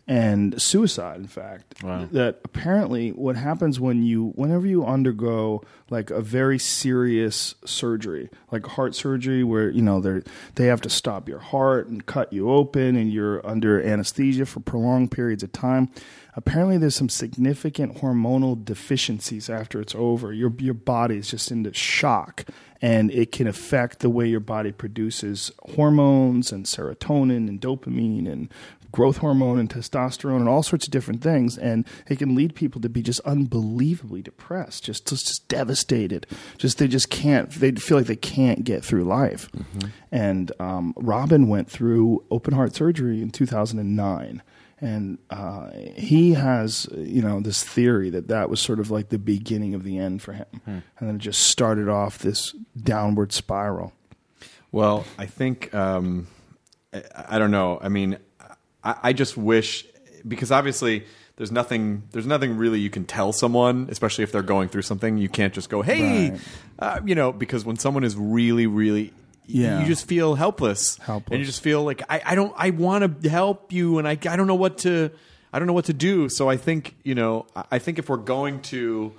and suicide, in fact. Wow. That apparently what happens when you, whenever you undergo like a very serious surgery, like heart surgery where, you know, they they have to stop your heart and cut you open and you're under anesthesia for prolonged periods of time, apparently there's some significant hormonal deficiencies after it's over. Your your body is just into shock, and it can affect the way your body produces hormones and serotonin and dopamine and growth hormone and testosterone and all sorts of different things. And it can lead people to be just unbelievably depressed, just, just, just devastated. Just, they just can't, they feel like they can't get through life. Mm-hmm. And um, Robin went through open heart surgery in two thousand nine. And uh, he has, you know, this theory that that was sort of like the beginning of the end for him. Hmm. And then it just started off this downward spiral. Well, I think, um, I, I don't know. I mean, I, I just wish, because obviously there's nothing, there's nothing really you can tell someone, especially if they're going through something. You can't just go, hey, right. uh, you know, because when someone is really, really, Yeah. you just feel helpless. Helpless. And you just feel like, I, I don't, I want to help you, and I, I don't know what to, I don't know what to do. So I think, you know, I think if we're going to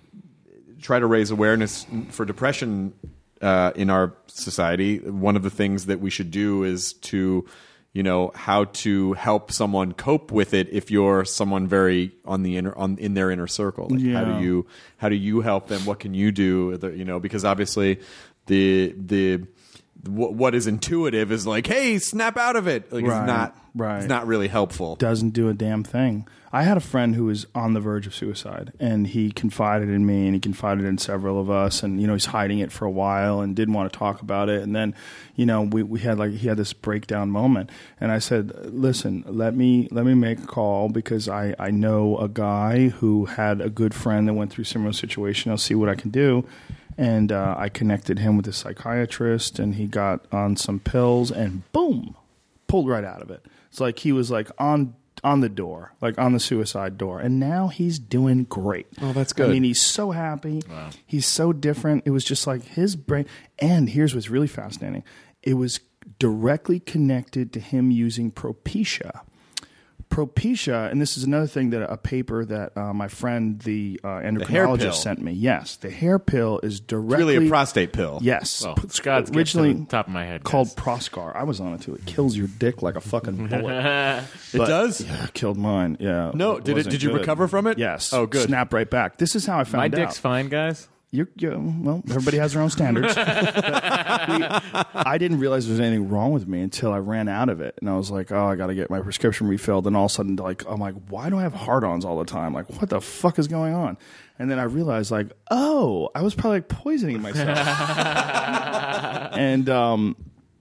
try to raise awareness for depression uh, in our society, one of the things that we should do is to, you know, how to help someone cope with it if you're someone very on the inner, on in their inner circle. Like Yeah. How do you, how do you help them? What can you do? You know, because obviously the the what is intuitive is like, hey, snap out of it. Like Right, it's not, right. it's not really helpful. Doesn't do a damn thing. I had a friend who was on the verge of suicide, and he confided in me, and he confided in several of us, and you know he's hiding it for a while and didn't want to talk about it. And then, you know, we we had like he had this breakdown moment, and I said, listen, let me let me make a call because I I know a guy who had a good friend that went through a similar situation. I'll see what I can do. And uh, I connected him with a psychiatrist, and he got on some pills, and boom, pulled right out of it. It's like he was like on on the door, like on the suicide door, and now he's doing great. Oh, that's good. I mean, he's so happy. Wow. He's so different. It was just like his brain. And here's what's really fascinating: it was directly connected to him using Propecia. Propecia, and this is another thing that a paper that uh, my friend, the uh, hair pill. endocrinologist, sent me. Yes, the hair pill is directly It's really a prostate pill. Yes, Well, P- Scott's gets originally to the top of my head, called guys. Proscar. I was on it too. It kills your dick like a fucking bullet. It But- does? Yeah, it killed mine. Yeah. No, did it? wasn't Did you good. recover from it? Yes. Oh, good. Snap right back. This is how I found My out. dick's fine, guys. You're, you're, well, everybody has their own standards. But we, I didn't realize there was anything wrong with me until I ran out of it, and I was like, "Oh, I got to get my prescription refilled." And all of a sudden, like, I'm like, "Why do I have hard-ons all the time? Like, what the fuck is going on?" And then I realized, like, "Oh, I was probably like poisoning myself." and um,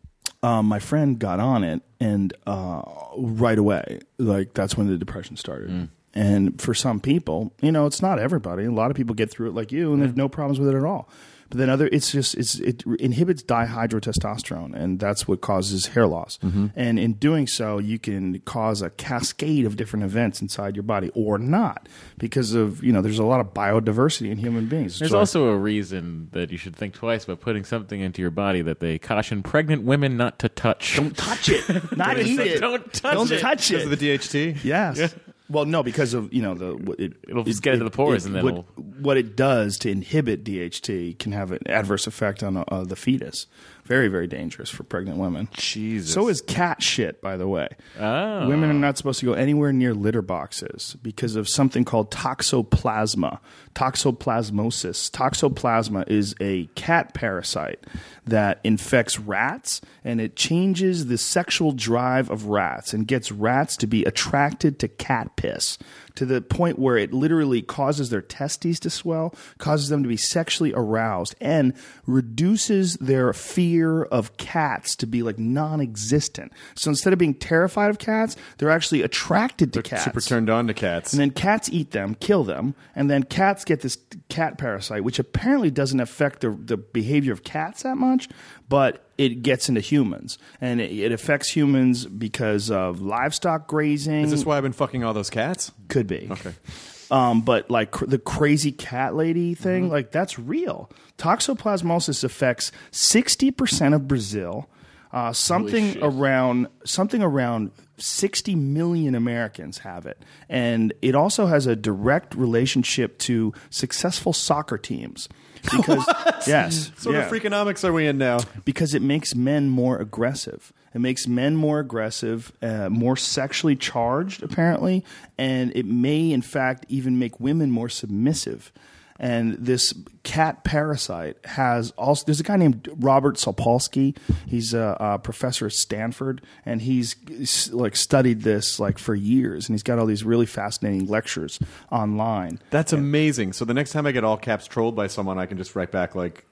um, my friend got on it, and uh, right away, like, that's when the depression started. Mm. And for some people, you know, it's not everybody. A lot of people get through it like you, and there's no problems with it at all. But then other, it's just it's it inhibits dihydrotestosterone, and that's what causes hair loss. Mm-hmm. And in doing so, you can cause a cascade of different events inside your body, or not, because of you know, there's a lot of biodiversity in human beings. There's So- also a reason that you should think twice about putting something into your body that they caution pregnant women not to touch. don't touch it, not eat it. Don't touch don't it. touch Because of the it. D H T? Yes. Well, no, because of you know the what it, It'll just get into the pores and then what, it'll- what it does to inhibit D H T can have an adverse effect on uh, the fetus. Very, very dangerous for pregnant women. Jesus. So is cat shit, by the way. Oh. Women are not supposed to go anywhere near litter boxes because of something called toxoplasma, toxoplasmosis. Toxoplasma is a cat parasite that infects rats, and it changes the sexual drive of rats and gets rats to be attracted to cat piss to the point where it literally causes their testes to swell, causes them to be sexually aroused, and reduces their fear of cats to be like non-existent. So instead of being terrified of cats, they're actually attracted to They're cats. super turned on to cats. And then cats eat them, kill them, and then cats get this cat parasite, which apparently doesn't affect the, the behavior of cats that much, but it gets into humans. And it, it affects humans because of livestock grazing. Is this why I've been fucking all those cats? Could be. Okay. Um, but like cr- the crazy cat lady thing, Mm-hmm. like that's real. Toxoplasmosis affects sixty percent of Brazil. Uh, something around something around sixty million Americans have it, and it also has a direct relationship to successful soccer teams. Because yes, What sort yeah. of freakonomics are we in now? Because it makes men more aggressive. It makes men more aggressive, uh, more sexually charged, apparently, and it may, in fact, even make women more submissive. And this cat parasite has also. There's a guy named Robert Sapolsky. He's a, a professor at Stanford, and he's, he's like studied this like for years. And he's got all these really fascinating lectures online. That's amazing. So the next time I get all caps trolled by someone, I can just write back like,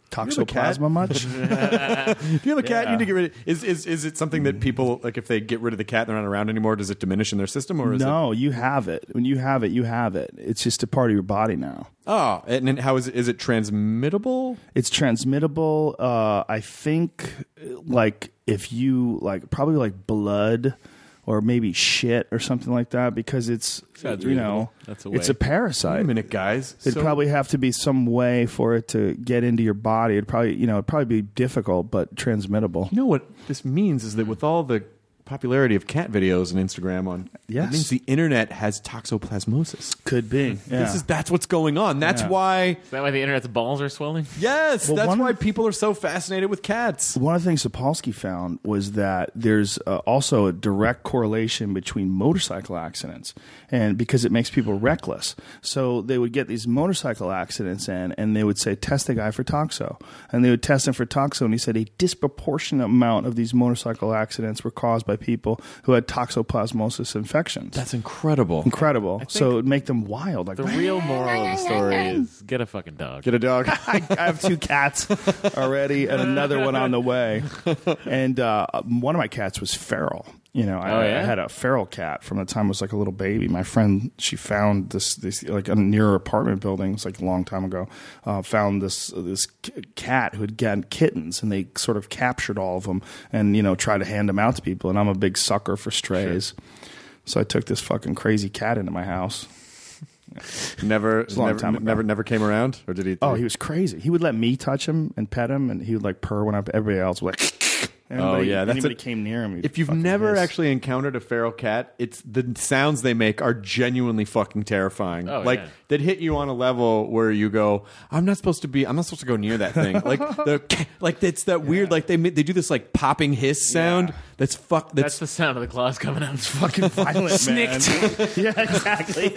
Toxoplasma much? If you have a cat, Yeah. you need to get rid of is, is is it something that people like if they get rid of the cat and they're not around anymore, does it diminish in their system or is No, it you have it. When you have it, you have it. It's just a part of your body now. Oh, and then how is it is it transmittable? It's transmittable. Uh, I think, like if you like, probably like blood or maybe shit or something like that, because it's Sounds you know reasonable. That's a it's way. a parasite. Wait a minute, guys. It'd So- probably have to be some way for it to get into your body. It'd probably you know it'd probably be difficult, but transmittable. You know what this means is that with all the popularity of cat videos and Instagram on, Yes. it means the internet has toxoplasmosis. Could be. Yeah. This is that's what's going on. That's Yeah. why. Is that why the internet's balls are swelling? Yes, Well, that's one why of- people are so fascinated with cats. One of the things Sapolsky found was that there's uh, also a direct correlation between motorcycle accidents, and because it makes people reckless. So they would get these motorcycle accidents in, and they would say, test the guy for toxo. And they would test him for toxo, and he said a disproportionate amount of these motorcycle accidents were caused by people who had toxoplasmosis infections. That's incredible. incredible. So it would make them wild. Like, The real moral of the story is get a fucking dog. Get a dog. I, I have two cats already and another one on the way. And uh, one of my cats was feral. You know, I, Oh, yeah? I had a feral cat from the time I was like a little baby. My friend, she found this, this like near her apartment building. It's like a long time ago. Uh, found this this c- cat who had gotten kittens, and they sort of captured all of them and you know tried to hand them out to people. And I'm a big sucker for strays, so I took this fucking crazy cat into my house. Never, a long never, time ago. never, never came around, or did he? Oh, he was crazy. He would let me touch him and pet him, and he would like purr when I, everybody else was like. Everybody, yeah, that's anybody a- came near him. he'd If you've fucking never hiss. actually encountered a feral cat, it's the sounds they make are genuinely fucking terrifying. Oh, like yeah. that hit you on a level where you go, "I'm not supposed to be. I'm not supposed to go near that thing." Like the like it's that weird. Like they ma- they do this like popping hiss sound. Yeah. That's fuck. That's That's, the sound of the claws coming out. fucking violent, man. Yeah, exactly.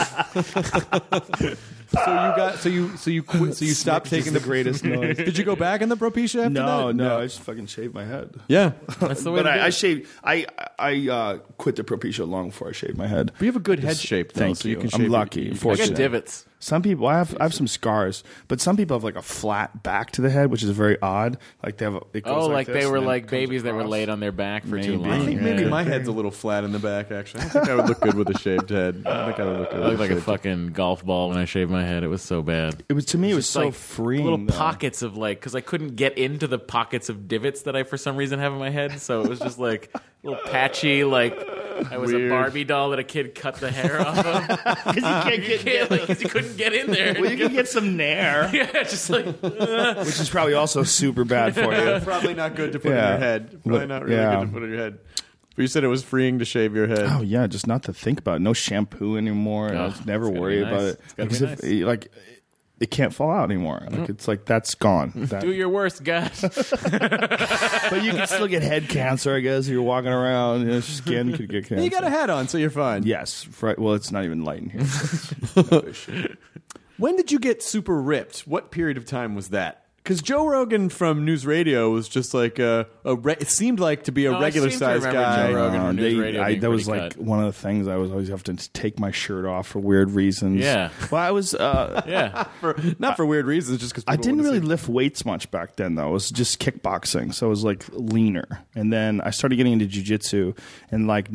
so you got so you so you quit, so you stopped taking the greatest noise. Did you go back in the Propecia after No, that? no, I just fucking shaved my head. Yeah, That's the way But to do I, I it. shaved. I I uh, quit the Propecia long before I shaved my head. but you have a good head shape. Though, Thank so you. you. can I'm shave lucky. You, I Fortunate. got divots. Some people, I have I have some scars, but some people have like a flat back to the head, which is very odd. Like they have, a, it goes Oh, like, like this, they were and then like it comes babies that were across. laid on their back for too Maybe. long. I think maybe Yeah. my head's a little flat in the back. Actually, I don't think I would look good with a shaved head. I don't think I would look good. I with looked like a shaved fucking golf ball when I shaved my head. It was so bad. It was to me. It was Just so like freeing. little though. pockets of like, because I couldn't get into the pockets of divots that I for some reason have in my head. So it was just like a little patchy, like I was Weird. a Barbie doll that a kid cut the hair off of. Because you can't You get. can't, like, 'cause you couldn't get in there. Well, you can get some nair, Yeah, just like which is probably also super bad for you. Probably not good to put Yeah. in your head. Probably not really Yeah. good to put in your head. But you said it was freeing to shave your head. Oh yeah, just not to think about it. No shampoo anymore. and I Oh, was never it's gotta worry be about nice. it. It's gotta Because be if- nice. like it can't fall out anymore. Like it's like that's gone. That- do your worst, guys. but you can still get head cancer, I guess. If you're walking around, you know, skin could get cancer. You got a hat on, so you're fine. Yes. Right. Well, it's not even light in here. so it's no issue. When did you get super ripped? What period of time was that? Because Joe Rogan from News Radio was just like a, a re- it seemed like to be a No, I regular seem to sized remember guy. Joe Rogan Uh, from News they- Radio I, being that was pretty like cut. one of the things I was always have to take my shirt off for weird reasons. Yeah. Well, I was. Uh, Yeah. For, not for weird reasons, just because I didn't really lift weights much back then, though. It was just kickboxing, so it was like leaner. And then I started getting into jiu-jitsu in like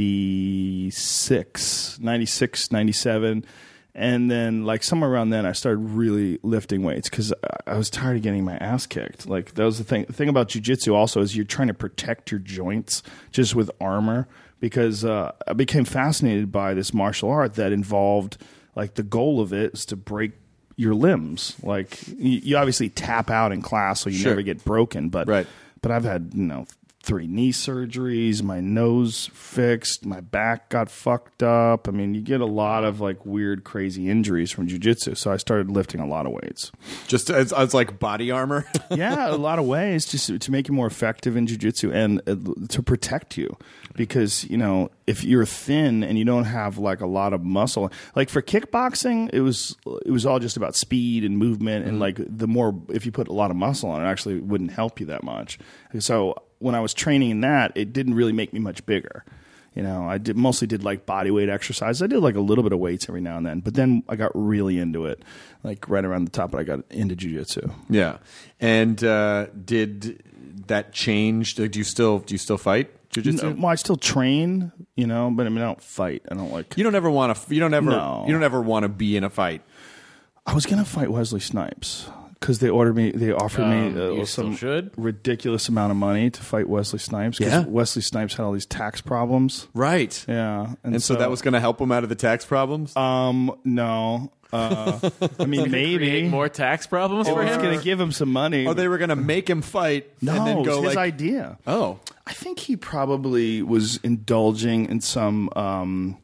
ninety-six, ninety-six, ninety-seven. And then, like, somewhere around then, I started really lifting weights because I was tired of getting my ass kicked. Like, that was the thing. The thing about jiu-jitsu also is you're trying to protect your joints just with armor because uh, I became fascinated by this martial art that involved, like, the goal of it is to break your limbs. Like, you, you obviously tap out in class so you Sure. never get broken. But, Right. but I've had, you know, three knee surgeries, my nose fixed, my back got fucked up. I mean, you get a lot of like weird, crazy injuries from jiu-jitsu. So I started lifting a lot of weights. just as, as like body armor. Yeah, a lot of ways just to make you more effective in jiu-jitsu and uh, to protect you. Because, you know, if you're thin and you don't have like a lot of muscle, like for kickboxing, it was it was all just about speed and movement. And like the more, if you put a lot of muscle on it, actually wouldn't help you that much. So when I was training in that, it didn't really make me much bigger. You know, I did mostly did like body weight exercises. I did like a little bit of weights every now and then, but then I got really into it, like right around the top. But I got into jiu-jitsu. Yeah, and uh, did that change? Do you still do you still fight jiu-jitsu? No, well, I still train, you know, but I mean, I don't fight. I don't like. You don't ever want to. You don't ever. No. You don't ever want to be in a fight. I was gonna fight Wesley Snipes. Because they ordered me, they offered Um, me uh, you some still should? ridiculous amount of money to fight Wesley Snipes. Because Yeah. Wesley Snipes had all these tax problems. Right. Yeah, And, so, that was going to help him out of the tax problems. um no. Uh, I mean, maybe Create more tax problems I for was him. going to give him some money. Or they were going to make him fight no, and then it go was his like, idea. oh, I think he probably was indulging in some. Um,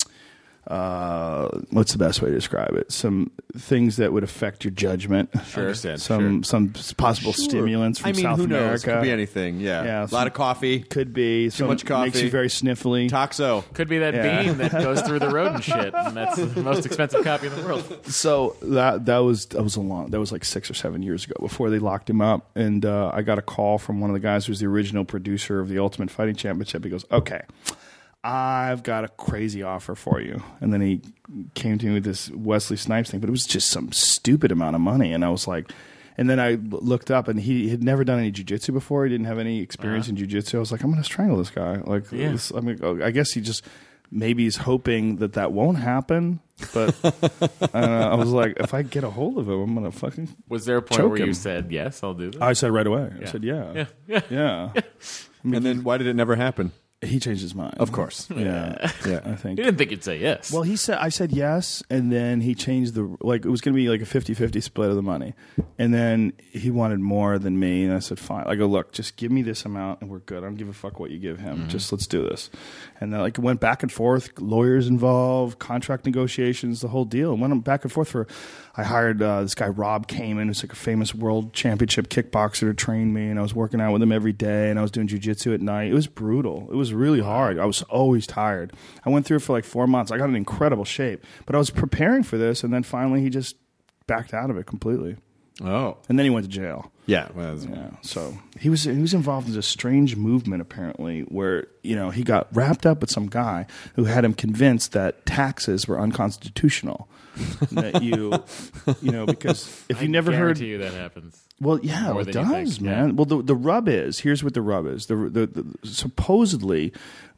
uh, what's the best way to describe it? Some things that would affect your judgment. Sure. Understand, Some sure. some possible Sure. stimulants from I mean, South who knows? America. Could be anything. Yeah. Yeah, a some- lot of coffee. Could be Too much coffee. Makes you very sniffly. Toxo. Could be that Yeah. bean that goes through the road and shit, and that's the most expensive copy in the world. So that that was that was a long that was like six or seven years ago before they locked him up, and uh, I got a call from one of the guys who was the original producer of the Ultimate Fighting Championship. He goes, "Okay, I've got a crazy offer for you," and then he came to me with this Wesley Snipes thing, but it was just some stupid amount of money, and I was like. And then I l- looked up, and he had never done any jiu-jitsu before. He didn't have any experience in jiu-jitsu. I was like, I'm going to strangle this guy. Like, Yeah. this, I mean, I guess he just maybe he's hoping that that won't happen. But uh, I was like, if I get a hold of him, I'm going to fucking. Was there a point Choke where you him. said, yes, I'll do that? I said right away. I Yeah. said, yeah, Yeah. Yeah. yeah. I mean, And then why did it never happen? he changed his mind. Of course. Yeah, yeah. I think. You didn't think you'd say yes. Well, he said I said yes, and then he changed the like it was going to be like a fifty-fifty split of the money, and then he wanted more than me, and I said fine. I go, look, just give me this amount, and we're good. I don't give a fuck what you give him. Just let's do this. And then like it went back and forth, lawyers involved, contract negotiations, the whole deal. It went back and forth for. I hired uh, this guy Rob Kamen, who's like a famous world championship kickboxer, to train me, and I was working out with him every day, and I was doing jiu-jitsu at night. It was brutal. It was really hard. I was always tired. I went through it for like four months. I got in incredible shape, but I was preparing for this, and then finally he just backed out of it completely. Oh. And then he went to jail. Yeah. Well, that's- Yeah, so he was he was involved in a strange movement apparently, where you know he got wrapped up with some guy who had him convinced that taxes were unconstitutional. that you, you know, because if you I never heard, guarantee you that happens. well, yeah, More it than you think, does, yeah. man. Well, the the rub is here's what the rub is. The, the, the supposedly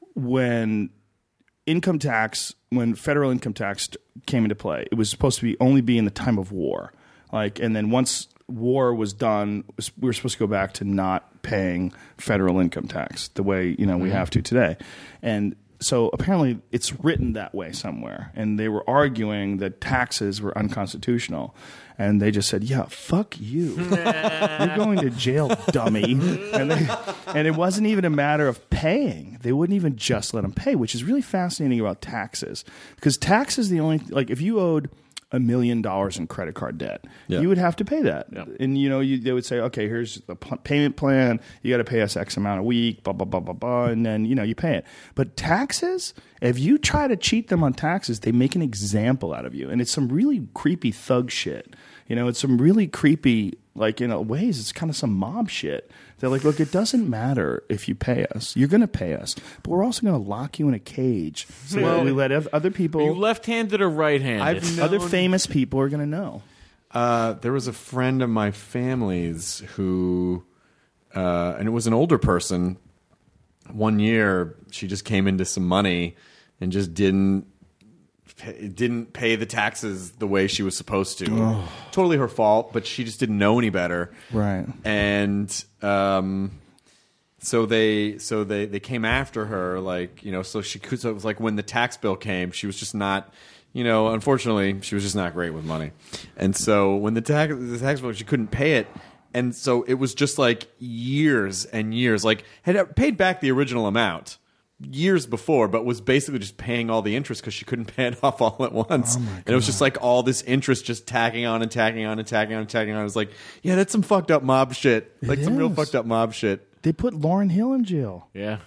when income tax, when federal income tax came into play, it was supposed to be only be in the time of war. Like, and then once war was done, we were supposed to go back to not paying federal income tax the way you know we have to today, and. So apparently it's written that way somewhere, and they were arguing that taxes were unconstitutional, and they just said, "Yeah, fuck you, you're going to jail, dummy." And, they, and it wasn't even a matter of paying; they wouldn't even just let them pay, which is really fascinating about taxes, because tax is the only like if you owed a million dollars in credit card debt, Yeah. you would have to pay that. Yeah. And, you know, you, they would say, okay, here's the p- payment plan. You got to pay us X amount a week, blah, blah, blah, blah, blah. And then, you know, you pay it. But taxes, if you try to cheat them on taxes, they make an example out of you. And it's some really creepy thug shit. You know, it's some really creepy, like, in a ways, it's kind of some mob shit. They're like, look, it doesn't matter if you pay us. You're going to pay us. But we're also going to lock you in a cage. So Well, that we let oth- other people, Are you left-handed or right-handed? I've other known- famous people are going to know. Uh, there was a friend of my family's who, uh, and it was an older person. One year, she just came into some money and just didn't pay, didn't pay the taxes the way she was supposed to. Totally her fault, but she just didn't know any better. Right. And um, so they so they, they came after her, like, you know, so she could, so it was like when the tax bill came, she was just not, you know, unfortunately, she was just not great with money. And so when the tax the tax bill, she couldn't pay it. And so it was just like years and years, like had paid back the original amount years before, but was basically just paying all the interest because she couldn't pay it off all at once. And it was just like all this interest just tacking on and tacking on and tacking on and tacking on. I was like, yeah, that's some fucked up mob shit. Like some real is. fucked up mob shit. They put Lauryn Hill in jail. Yeah.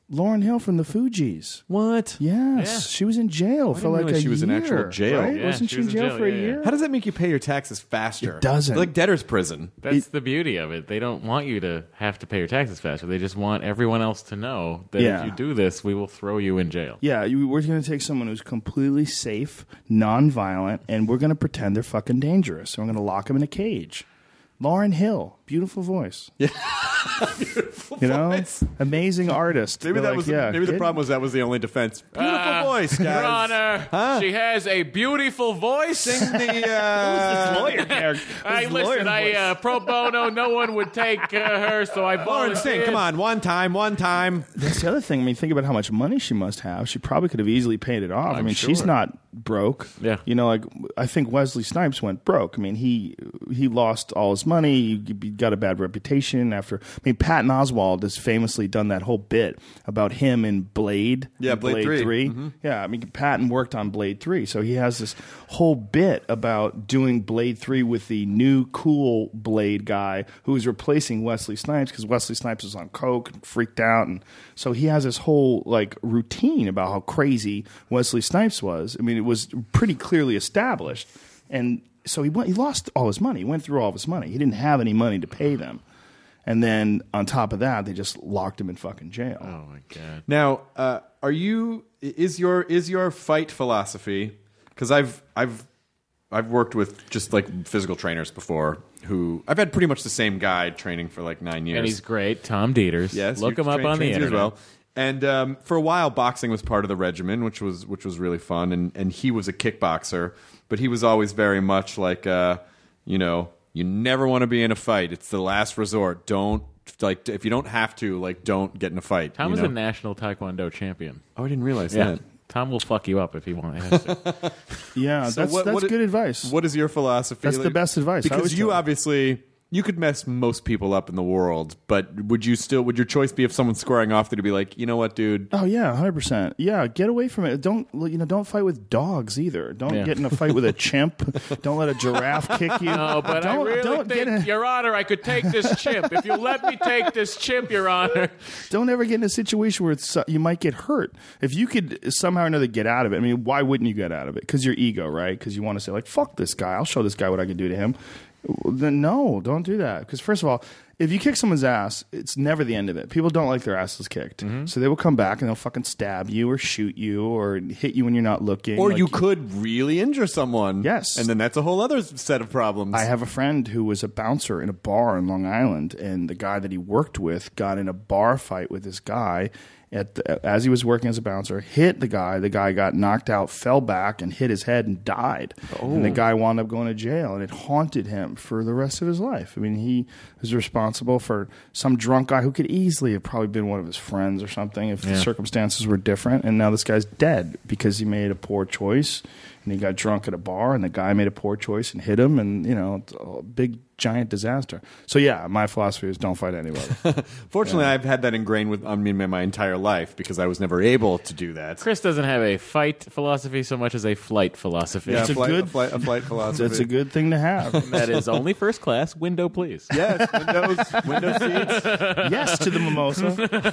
Lauryn Hill from the Fugees. What? Yes, Yeah. she was in jail for didn't like realize a she was in year, actual jail. Right? Yeah, Wasn't she she, was in in jail jail, for a yeah, yeah. year? How does that make you pay your taxes faster? It doesn't. Like debtor's prison. That's the beauty of it. They don't want you to have to pay your taxes faster. They just want everyone else to know that Yeah. if you do this, we will throw you in jail. Yeah, you, we're going to take someone who's completely safe, non-violent, and we're going to pretend they're fucking dangerous. And we're going to lock them in a cage. Lauryn Hill, beautiful voice. Yeah, beautiful you know, voice. Amazing artist. Maybe They're that like, was yeah, maybe the kid. problem was that was the only defense. Beautiful Uh, voice, guys. Your Honor, Huh? she has a beautiful voice. Sing the uh, lawyer character. I This lawyer listen. I voice. uh, pro bono. No one would take uh, her, so I Lauren, sing. volunteered. Come on, one time, one time. That's the other thing. I mean, think about how much money she must have. She probably could have easily paid it off. i I'm mean, she's sure. not broke. Yeah. You know, like I think Wesley Snipes went broke. I mean, he he lost all his money. He, he got a bad reputation after. I mean, Patton Oswalt has famously done that whole bit about him in Blade. Yeah, in Blade three. Mm-hmm. Yeah, I mean, Patton worked on Blade three, so he has this whole bit about doing Blade three with the new cool Blade guy who is replacing Wesley Snipes because Wesley Snipes is on coke and freaked out, and so he has this whole like routine about how crazy Wesley Snipes was. I mean, it was pretty clearly established, and so he went, he lost all his money. He went through all of his money. He didn't have any money to pay them. And then on top of that, they just locked him in fucking jail. Oh my god. Now, uh, are you? Is your is your fight philosophy? Because I've I've I've worked with just like physical trainers before. Who I've had pretty much the same guy training for like nine years. And he's great, Tom Dieters. Yes, look you him up train- on the trains you internet. as well. And um, for a while, boxing was part of the regimen, which was which was really fun. And and he was a kickboxer, but he was always very much like, uh, you know, you never want to be in a fight. It's the last resort. Don't like if you don't have to, like, don't get in a fight. Tom you is know? a national taekwondo champion. Oh, I didn't realize Yeah. that. Tom will fuck you up if he wants to. Yeah, So that's what- that's what i- good advice. What is your philosophy? That's the best advice. I Because always you tell them. obviously you could mess most people up in the world, but would you still? Would your choice be if someone's squaring off to be like, you know what, dude? Oh yeah, hundred percent. Yeah, get away from it. Don't you know? Don't fight with dogs either. Don't Yeah. get in a fight with a chimp. Don't let a giraffe kick you. No, but don't, I really don't think, get in, Your Honor, I could take this chimp. If you let me take this chimp, Your Honor. don't ever get in a situation where it's, you might get hurt. If you could somehow or another get out of it, I mean, why wouldn't you get out of it? Because your ego, right? Because you want to say like, "Fuck this guy. I'll show this guy what I can do to him." Then no, don't do that. Because first of all, if you kick someone's ass, it's never the end of it. People don't like their asses kicked, Mm-hmm. so they will come back and they'll fucking stab you or shoot you or hit you when you're not looking. Or Like, you could really injure someone. Yes. and then that's a whole other set of problems. I have a friend who was a bouncer in a bar in Long Island, and the guy that he worked with got in a bar fight with this guy. At the, as he was working as a bouncer, hit the guy. The guy got knocked out, fell back, and hit his head and died. And the guy wound up going to jail, and it haunted him for the rest of his life. I mean, he was responsible for some drunk guy who could easily have probably been one of his friends or something if the circumstances were different. And now this guy's dead because he made a poor choice, and he got drunk at a bar, and the guy made a poor choice and hit him, and you know, it's a big giant disaster. So yeah, my philosophy is don't fight anybody. Fortunately, I've had that ingrained with on me my, my entire life because I was never able to do that. Chris doesn't have a fight philosophy so much as a flight philosophy. Yeah, It's a flight, good- a flight, a flight philosophy. That's a good thing to have. That is only first class. Window, please. Yes, windows, window seats. Yes to the mimosa.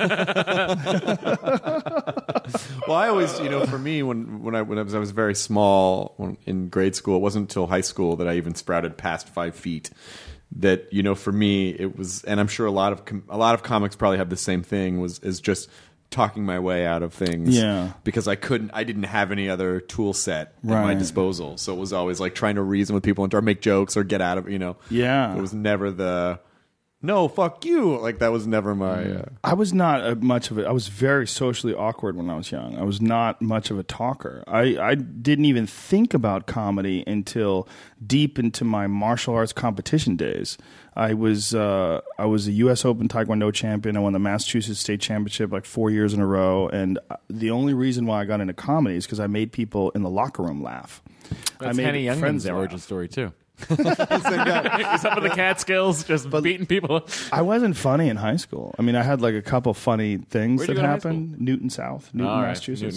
Well, I always, you know, for me, when when I when I was I was very small when, in grade school, it wasn't until high school that I even sprouted past five feet. That, you know, for me, it was, and I'm sure a lot of com- a lot of comics probably have the same thing. Was is just talking my way out of things. Yeah. Because I couldn't, I didn't have any other tool set at my Right. disposal, so it was always like trying to reason with people and or make jokes or get out of, you know. Yeah. It was never the no, fuck you. Like that was never my. Uh, I was not a, much of it. I was very socially awkward when I was young. I was not much of a talker. I, I didn't even think about comedy until deep into my martial arts competition days. I was uh, I was a U S Open Taekwondo champion. I won the Massachusetts State Championship like four years in a row. And the only reason why I got into comedy is because I made people in the locker room laugh. I That's made Henny Youngman's friends origin laugh. story, too. He's up in the Catskills, just beating people. I wasn't funny in high school. I mean, I had like a couple funny things Where'd you that go to high happened. Newton South, Newton, All right, Massachusetts. Newton kid.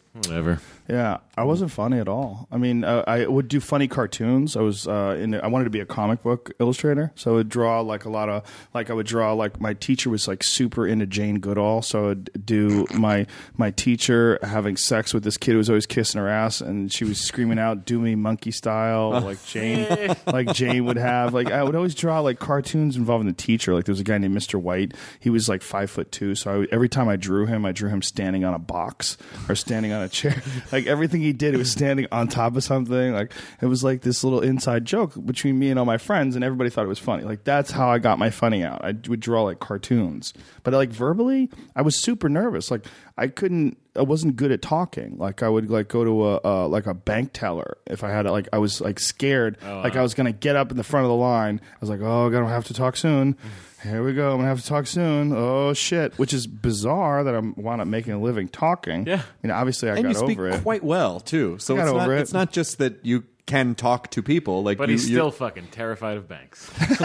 Whatever. Yeah, I wasn't funny at all. I mean, uh, I would do funny cartoons. I was uh, in. I wanted to be a comic book illustrator, so I would draw like a lot of like I would draw like my teacher was like super into Jane Goodall, so I would do my my teacher having sex with this kid who was always kissing her ass, and she was screaming out "Do me monkey style" like Jane like Jane would have. Like I would always draw like cartoons involving the teacher. Like there was a guy named Mister White. He was like five foot two, so I would, every time I drew him, I drew him standing on a box or standing on a chair. Like everything he did, it was standing on top of something. Like it was like this little inside joke between me and all my friends, and everybody thought it was funny. Like that's how I got my funny out. I would draw like cartoons, but like verbally, I was super nervous. Like I couldn't, I wasn't good at talking. Like I would like go to a uh, like a bank teller if I had to, like I was like scared. Oh, like wow. I was gonna get up in the front of the line. I was like, oh, I'm gonna have to talk soon. Here we go. I'm gonna have to talk soon. Oh shit! Which is bizarre that I'm wound up making a living talking. Yeah. I mean, obviously I and got you speak over it. quite well too. So I got it's not, over it. it's not just that you can talk to people. Like, But you, he's you- still fucking terrified of banks. still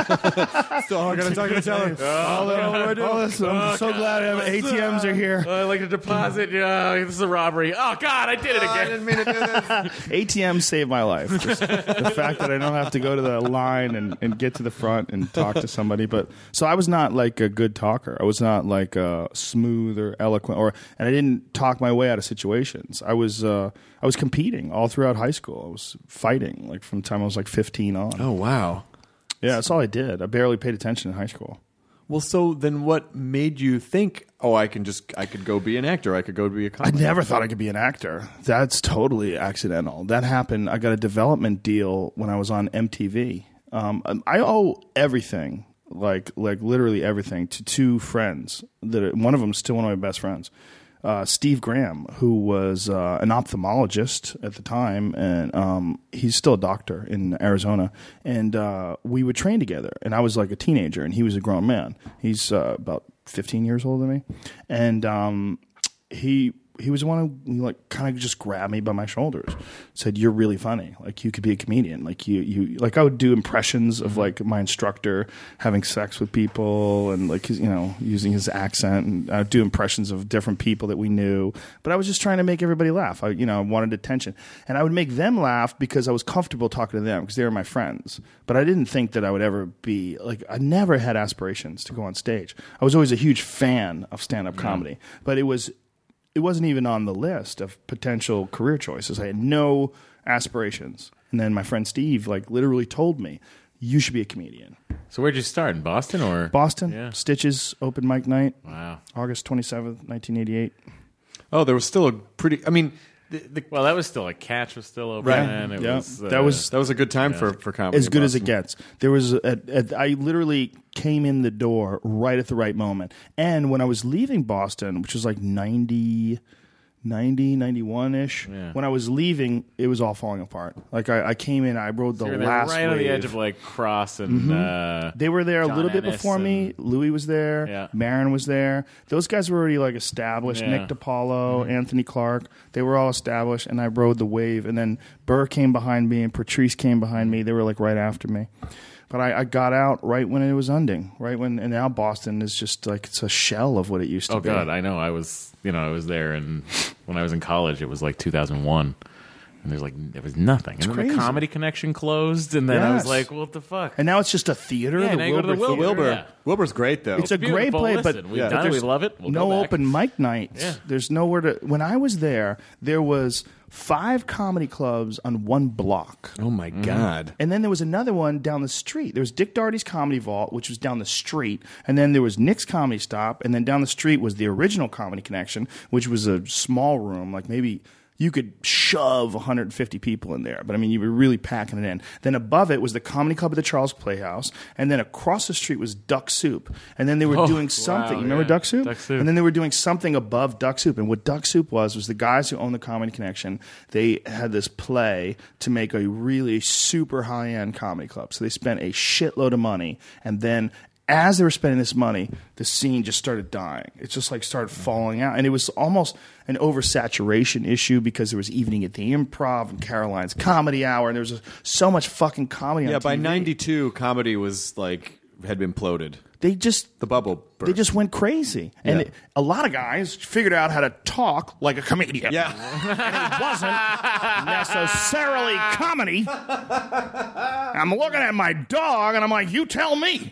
I gotta talk to the teller. Oh, oh, oh, this- I'm so glad I have A T Ms are here. I like to deposit. Yeah, this is a robbery. Oh God, I did it again. I didn't mean to do this. A T Ms saved my life. Just the fact that I don't have to go to the line and, and get to the front and talk to somebody. But so I was not like a good talker. I was not like uh, smooth or eloquent, or and I didn't talk my way out of situations. I was uh, I was competing all throughout high school. I was fighting like from the time I was like fifteen on. Oh wow. Yeah, that's all I did. I barely paid attention in high school. Well, so then what made you think, oh, I can just, I could go be an actor. I could go be a I comic. never thought I could be an actor. That's totally accidental. That happened. I got a development deal when I was on M T V. Um, I owe everything, like like literally everything, to two friends. That one of them is still one of my best friends, uh, Steve Graham, who was uh, an ophthalmologist at the time, and um, he's still a doctor in Arizona. And uh, we would train together. And I was like a teenager, and he was a grown man. He's uh, about fifteen years older than me, and um, he. He was the one who like kind of just grabbed me by my shoulders, said, "You're really funny. Like you could be a comedian. Like you, you like I would do impressions of like my instructor having sex with people and like his, you know, using his accent, and I would do impressions of different people that we knew. But I was just trying to make everybody laugh. I, you know, wanted attention, and I would make them laugh because I was comfortable talking to them because they were my friends. But I didn't think that I would ever be like I never had aspirations to go on stage. I was always a huge fan of stand-up comedy, but it was. It wasn't even on the list of potential career choices. I had no aspirations. And then my friend Steve, like, literally told me, you should be a comedian. So where'd you start? In Boston or Boston, Yeah. Stitches, open mic night, Wow. August twenty-seventh, nineteen eighty-eight. Oh, there was still a pretty, I mean, the, the, Well, that was still like Catch was still open. Right. Then. It Yeah. was, uh, That was- that was a good time for, for comedy. As in good as it Boston. gets. There was, a, a, I literally came in the door right at the right moment. And when I was leaving Boston, which was like ninety... ninety, ninety-one-ish. Yeah. When I was leaving, it was all falling apart. Like, I, I came in, I rode the You were there last right on the wave. edge of like Cross and uh, They were there a John little bit Ennis before me. and- Louis was there. Yeah. Maron was there. Those guys were already like established. Yeah. Nick DiPaolo, Anthony Clark. They were all established, and I rode the wave. And then Burr came behind me, and Patrice came behind me. They were like right after me. But I, I got out right when it was ending. Right when, and now Boston is just like it's a shell of what it used to Oh be. God, I know. I was, you know, I was there, and when I was in college, it was like two thousand one, and there's like there was nothing. And then crazy. the Comedy Connection closed, and then I was Yes. like, what the fuck? And now it's just a theater. Yeah, the now you go to the Wilbur Wilbur. Theater. Wilbur. Yeah. Wilbur's great, though. It's a great beautiful. play, Listen, but we've yeah. done but it. We there's love it. We'll no go back. open mic nights. Yeah. There's nowhere to. When I was there, there was five comedy clubs on one block. oh, my God. And then there was another one down the street. There was Dick Darty's Comedy Vault, which was down the street. And then there was Nick's Comedy Stop. And then down the street was the original Comedy Connection, which was a small room, like maybe you could shove one hundred fifty people in there. But I mean, you were really packing it in. Then above it was the Comedy Club at the Charles Playhouse. And then across the street was Duck Soup. And then they were Oh, doing something. wow, you remember yeah. Duck Soup? Duck Soup. And then they were doing something above Duck Soup. And what Duck Soup was, was the guys who owned the Comedy Connection, they had this play to make a really super high-end comedy club. So they spent a shitload of money. And then as they were spending this money, the scene just started dying. It just like started falling out. And it was almost an oversaturation issue because there was Evening at the Improv and Caroline's Comedy Hour. And there was just so much fucking comedy on Yeah, by T V. ninety-two, comedy was like, had been imploded. they just The bubble burst. they just went crazy, and Yeah. it, a lot of guys figured out how to talk like a comedian. Yeah. And it wasn't necessarily comedy. I'm looking at my dog, and I'm like, "You tell me."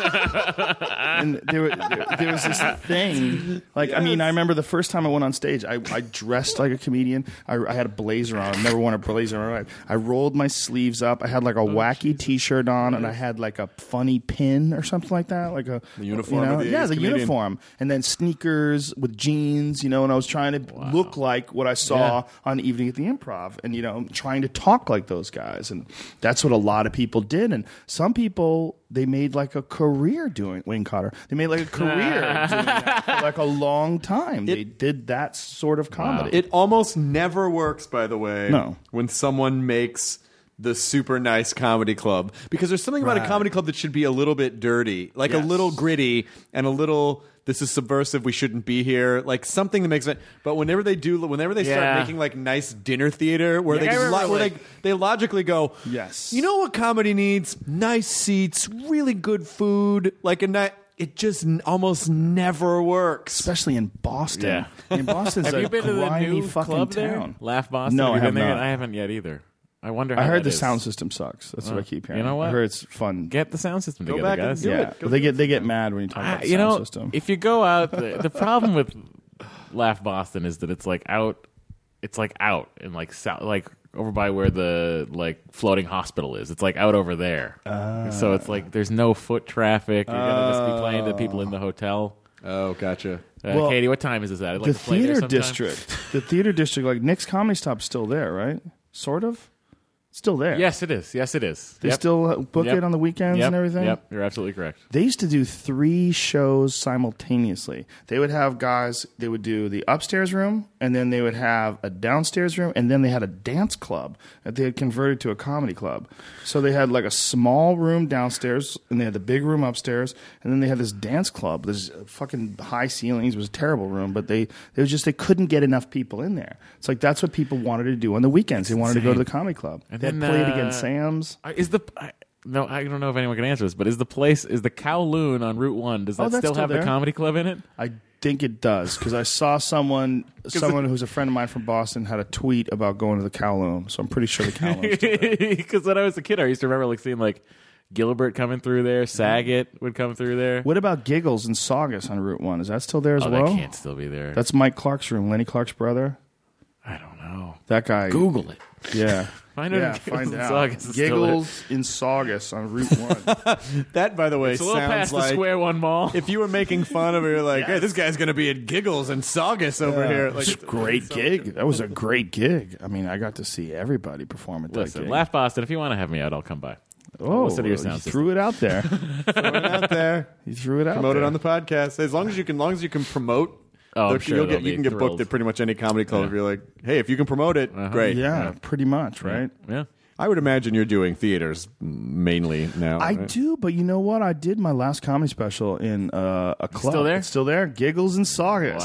And there, there, there was this thing. Like, I mean, I remember the first time I went on stage, I, I dressed like a comedian. I, I had a blazer on. I've never worn a blazer on my life. I rolled my sleeves up. I had like a wacky T-shirt on, and I had like a funny pin or something like that, like a The uniform You know? of the yeah, eighties the comedian. uniform, and then sneakers with jeans. You know, and I was trying to look like what I saw Yeah. on Evening at the Improv, and you know, trying to talk like those guys, and that's what a lot of people did. And some people, they made like a career doing Wayne Cotter. They made like a career doing that for like a long time. they did that sort of comedy. It almost never works, by the way, No. when someone makes the super nice comedy club. Because there's something about a Right. comedy club that should be a little bit dirty, like a Yes. little gritty and a little, this is subversive, we shouldn't be here, like something that makes it. But whenever they do, whenever they start Yeah. making like nice dinner theater where, Yeah, they, I remember, lo- where like- they, they logically go, Yes. you know what comedy needs? Nice seats, really good food, like a night. It just n- almost never works. Especially in Boston. Yeah. In Boston's Have a you been to the grimy new fucking club town. there? Laugh Boston? No, have you I have been there not. yet? I haven't yet either. I wonder how I heard that the is. sound system sucks. That's what I keep hearing. You know what? I heard it's fun. Get the sound system Go together, back and guys. do yeah, it. Go but they get they get mad when you talk Ah, about the you sound know, system. if you go out, the, the problem with Laugh Boston is that it's like out, it's like out in like south, like over by where the like floating hospital is. It's like out over there. So it's like there's no foot traffic. You're gonna just be playing to people in the hotel. Oh, gotcha. Uh, Well, Katie, what time is this at? I'd like the to play there theater sometime. district, the theater district, like Nick's Comedy Stop's still there, right? Sort of. Still there. Yes, it is. Yes, it is. They Yep. still uh, book Yep. it on the weekends Yep. and everything. Yep, you're absolutely correct. They used to do three shows simultaneously. They would have guys, they would do the upstairs room, and then they would have a downstairs room, and then they had a dance club that they had converted to a comedy club. So they had like a small room downstairs, and they had the big room upstairs, and then they had this dance club. There's fucking high ceilings. It was a terrible room, but they, they was just, they couldn't get enough people in there. It's like that's what people wanted to do on the weekends. They wanted to go to the comedy club. And they had then, played uh, against Sam's. Uh, Is the I, no? I don't know if anyone can answer this, but is the place is the Kowloon on Route One? Does that Oh, that's still still have there. the comedy club in it? I think it does because I saw someone, someone who's a friend of mine from Boston, had a tweet about going to the Kowloon. So I'm pretty sure the Kowloon. Because when I was a kid, I used to remember like seeing like Gilbert coming through there, Saget would come through there. What about Giggles and Saugus on Route One? Is that still there as Oh, well? that can't still be there. That's Mike Clark's room, Lenny Clark's brother. I don't know. That guy. Google it. Yeah. Find out yeah, if Giggles find and out. Saugus is still there. Giggles in Saugus on Route One. That, by the way, It's a little sounds past like the Square One Mall. if you were making fun of it, you're like, hey, this guy's going to be at Giggles and Saugus over Yeah. here. It was Like, a great gig. That was a great gig. I mean, I got to see everybody perform at that Listen, gig. Laugh Boston. If you want to have me out, I'll come by. Oh, listen to your you sound system. threw it out there. throw it out there. You threw it out Promote there. it on the podcast. As long as you can, as long as you can promote. Oh, I'm there- sure you'll they'll get, you be can get thrilled. booked at pretty much any comedy club. If you're like, hey, if you can promote it, great. Yeah, pretty much, right? Yeah. I would imagine you're doing theaters mainly now. I right? do, but you know what? I did my last comedy special in uh, a club. still there? It's still there. Giggles and Saugus.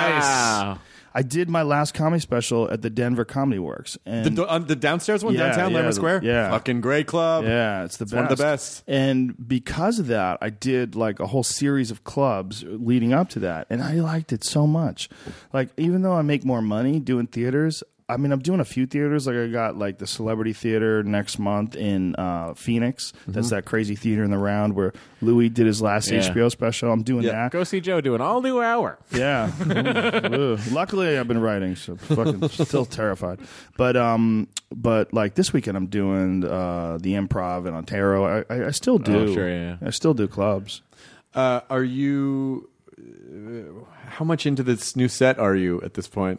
Wow. I did my last comedy special at the Denver Comedy Works. And The, on the downstairs one Yeah, downtown, yeah, Lambert the- Square. yeah. Fucking great club. yeah, it's the It's best. one of the best. And because of that, I did like a whole series of clubs leading up to that, and I liked it so much. Like, even though I make more money doing theaters, I mean, I'm doing a few theaters. Like, I got like the Celebrity Theater next month in uh, Phoenix. That's that crazy theater in the round where Louis did his last Yeah. H B O special. I'm doing Yeah. that. Go see Joe do an all new hour. Yeah. Ooh, ooh. Luckily, I've been writing, so fucking still terrified. But um, but like this weekend, I'm doing uh, the Improv in Ontario. I, I, I still do. Oh, sure, yeah, yeah. I still do clubs. Uh, are you? Uh, how much into this new set are you at this point?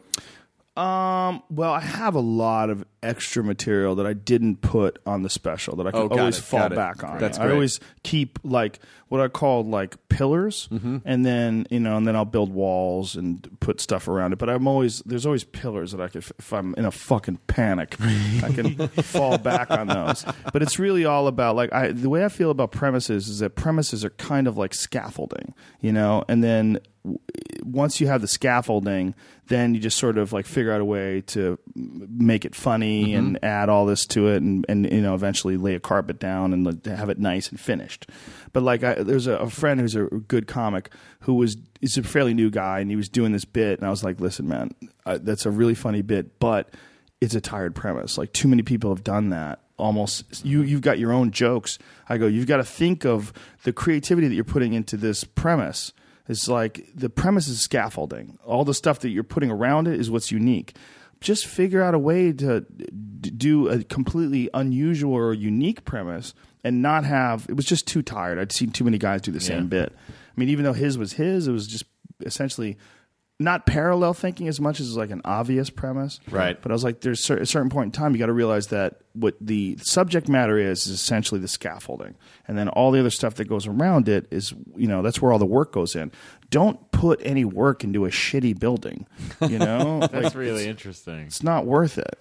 Um, well, I have a lot of extra material that I didn't put on the special that I can Oh, got always it, fall got it. back on. That's I great. always keep like what I call like pillars, Mm-hmm. and then you know, and then I'll build walls and put stuff around it. But I'm always there's always pillars that I could, if I'm in a fucking panic, I can fall back on those. But it's really all about like I the way I feel about premises is that premises are kind of like scaffolding, you know, and then once you have the scaffolding, then you just sort of like figure out a way to make it funny mm-hmm. and add all this to it, and, and you know eventually lay a carpet down and like, have it nice and finished. But like I, there's a, a friend who's a good comic who was he's a fairly new guy, and he was doing this bit, and I was like, listen, man, uh, that's a really funny bit, but it's a tired premise. Like too many people have done that. Almost you you've got your own jokes. I go, you've got to think of the creativity that you're putting into this premise. It's like the premise is scaffolding. All the stuff that you're putting around it is what's unique. Just figure out a way to d- do a completely unusual or unique premise and not have it was just too tired. I'd seen too many guys do the same Yeah. bit. I mean, even though his was his, it was just essentially not parallel thinking as much as like an obvious premise. Right. But I was like, there's cer- a certain point in time you got to realize that what the subject matter is is essentially the scaffolding. And then all the other stuff that goes around it is, you know, that's where all the work goes in. Don't put any work into a shitty building, you know? That's Like, really it's, interesting. it's not worth it.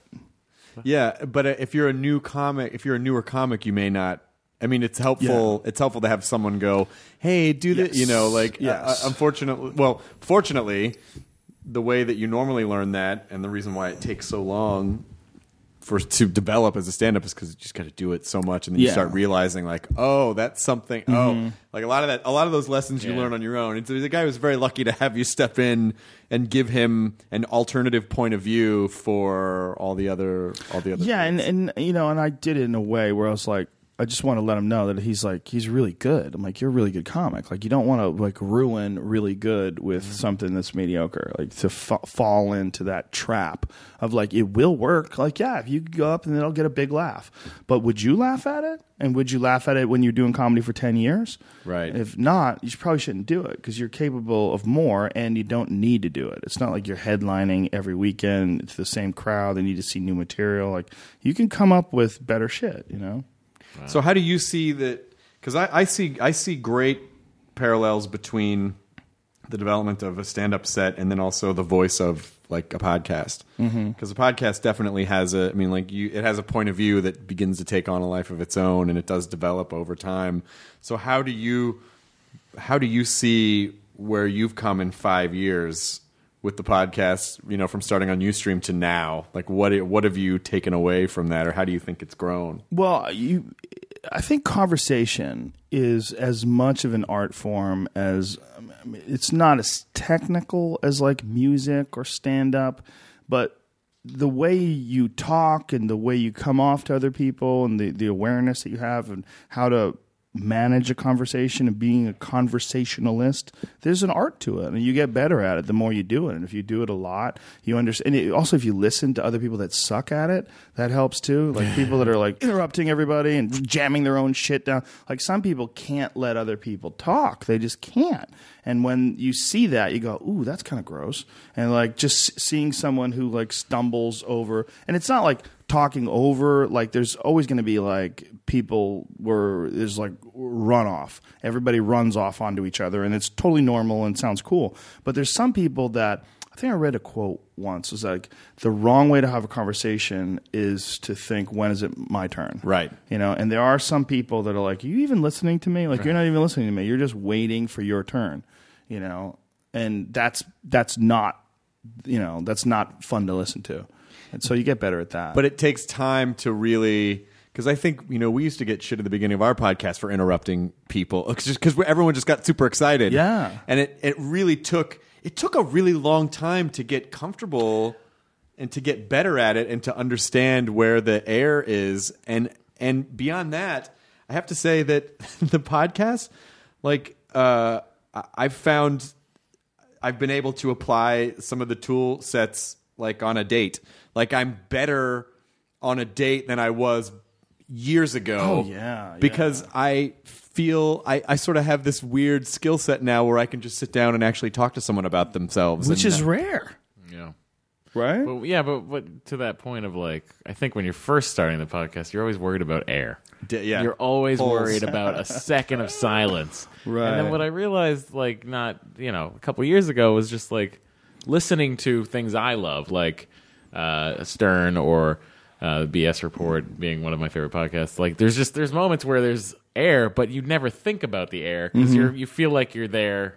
Yeah, but uh, if you're a new comic, if you're a newer comic, you may not. I mean, it's helpful. Yeah. It's helpful to have someone go, "Hey, do this." Yes. You know, like Yes. uh, unfortunately, well, fortunately, the way that you normally learn that, and the reason why it takes so long for to develop as a stand-up is because you just got to do it so much, and then you Yeah. start realizing, like, oh, that's something. Mm-hmm. Oh, like a lot of that, a lot of those lessons you Yeah. learn on your own. And so the guy was very lucky to have you step in and give him an alternative point of view for all the other, all the other. Yeah, and, things. and you know, and I did it in a way where I was like, I just want to let him know that he's like he's really good. I'm like, you're a really good comic. Like, you don't want to like ruin really good with Mm-hmm. something that's mediocre. Like to fa- fall into that trap of like it will work. Like, yeah, if you could go up and it'll get a big laugh, but would you laugh at it? And would you laugh at it when you're doing comedy for ten years? Right. If not, you should, probably shouldn't do it because you're capable of more, and you don't need to do it. It's not like you're headlining every weekend. It's the same crowd. They need to see new material. Like, you can come up with better shit. You know. So how do you see that? Because I, I see I see great parallels between the development of a stand-up set and then also the voice of like a podcast. Because mm-hmm. a podcast definitely has a, I mean, like you, it has a point of view that begins to take on a life of its own, and it does develop over time. So how do you how do you see where you've come in five years with the podcast? You know, from starting on Ustream to now, like what what have you taken away from that, or how do you think it's grown? Well, you, I think conversation is as much of an art form as I mean, it's not as technical as like music or stand up, but the way you talk and the way you come off to other people and the, the awareness that you have and how to manage a conversation and being a conversationalist, there's an art to it, and you get better at it the more you do it. And if you do it a lot, you understand. And it, also, if you listen to other people that suck at it, that helps too. Like people that are like interrupting everybody and jamming their own shit down. Like some people can't let other people talk; they just can't. And when you see that, you go, "Ooh, that's kind of gross." And like just seeing someone who like stumbles over, and it's not like talking over, like there's always going to be like people where there's like runoff. Everybody runs off onto each other, and it's totally normal and sounds cool. But there's some people that, I think I read a quote once, was like, the wrong way to have a conversation is to think, when is it my turn? Right. You know, and there are some people that are like, are you even listening to me? Like, right. You're not even listening to me. You're just waiting for your turn, you know? And that's, that's not, you know, that's not fun to listen to. And so you get better at that. But it takes time to really, because I think, you know, we used to get shit at the beginning of our podcast for interrupting people, just because everyone just got super excited. Yeah. And it, it really took, it took a really long time to get comfortable and to get better at it and to understand where the air is. And, and beyond that, I have to say that the podcast, like, uh, I've found, I've been able to apply some of the tool sets like on a date. Like I'm better on a date than I was years ago. Oh, yeah. Because yeah. I feel I, I sort of have this weird skill set now where I can just sit down and actually talk to someone about themselves. Which and, is uh, rare. Yeah. Right? But yeah, but, but to that point of like, I think when you're first starting the podcast, you're always worried about air. D- yeah. You're always Pulse. worried about a second of silence. Right. And then what I realized, like, not, you know, a couple years ago was just like listening to things I love, like uh, Stern or uh, the B S Report being one of my favorite podcasts. Like, there's just, there's moments where there's air, but you never think about the air because Mm-hmm. you're, you feel like you're there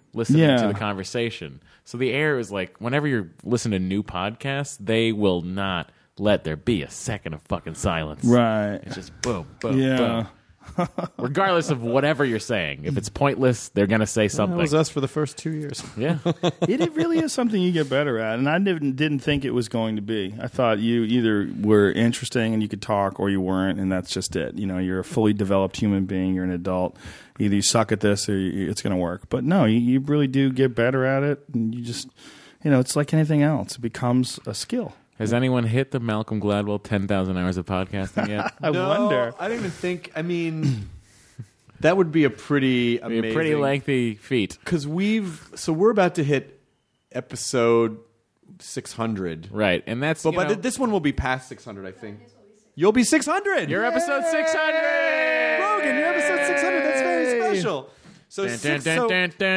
listening Yeah. to the conversation. So the air is like, whenever you're listening to new podcasts, they will not let there be a second of fucking silence. Right. It's just boom, boom, Yeah. boom. Regardless of whatever you're saying. If it's pointless, they're going to say something. That was us for the first two years. Yeah. it, it really is something you get better at, and I didn't didn't think it was going to be. I thought you either were interesting and you could talk, or you weren't, and that's just it. You know, you're a fully developed human being. You're an adult. Either you suck at this, or you, it's going to work. But no, you, you really do get better at it, and you just, you know, it's like anything else. It becomes a skill. Has anyone hit the Malcolm Gladwell ten thousand hours of podcasting yet? I no, wonder. I don't even think. I mean, that would be a pretty amazing, Be a pretty lengthy feat. Because we've so we're about to hit episode six hundred, Right, and that's but you by know, the, this one will be past six hundred. I think you'll be six hundred. you're episode six hundred. Rogan. You're episode six hundred. That's very special. So, six, so,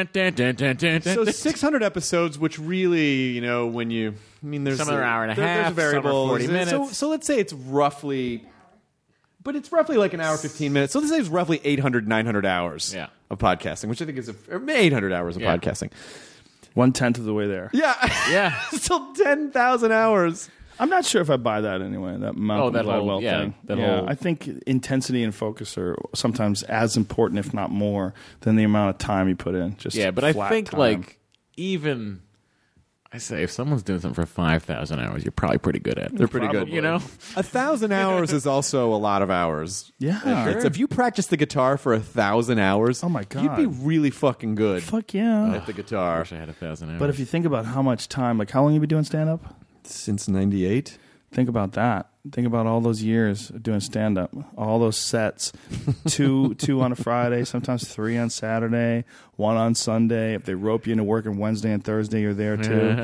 so six hundred episodes, which really, you know, when you, I mean, there's Some are an hour and a there- half, there's some are variables. forty minutes. So, so let's say it's roughly, but it's roughly like an hour, fifteen minutes. So let's say it's roughly eight hundred, nine hundred hours Yeah. of podcasting, which I think is a, or eight hundred hours of Yeah. podcasting. One tenth of the way there. Yeah. Yeah. Still ten thousand hours. I'm not sure if I buy that anyway. That Malcolm that whole- Gladwell yeah, thing. that yeah, whole- I think intensity and focus are sometimes as important, if not more, than the amount of time you put in. Just Yeah, but I flat think time. like even I say if someone's doing something for five thousand hours, you're probably pretty good at it. They're pretty good. You know, A thousand hours is also a lot of hours. Yeah. It's- if you practice the guitar for a thousand hours, Oh my God. you'd be really fucking good fuck yeah. at the I guitar. wish I had a thousand hours. But if you think about how much time, like how long you been doing stand up? Since ninety-eight. Think about that. Think about all those years of doing stand up, all those sets, two two on a Friday, sometimes three on Saturday, one on Sunday. If they rope you into working Wednesday and Thursday, you're there too.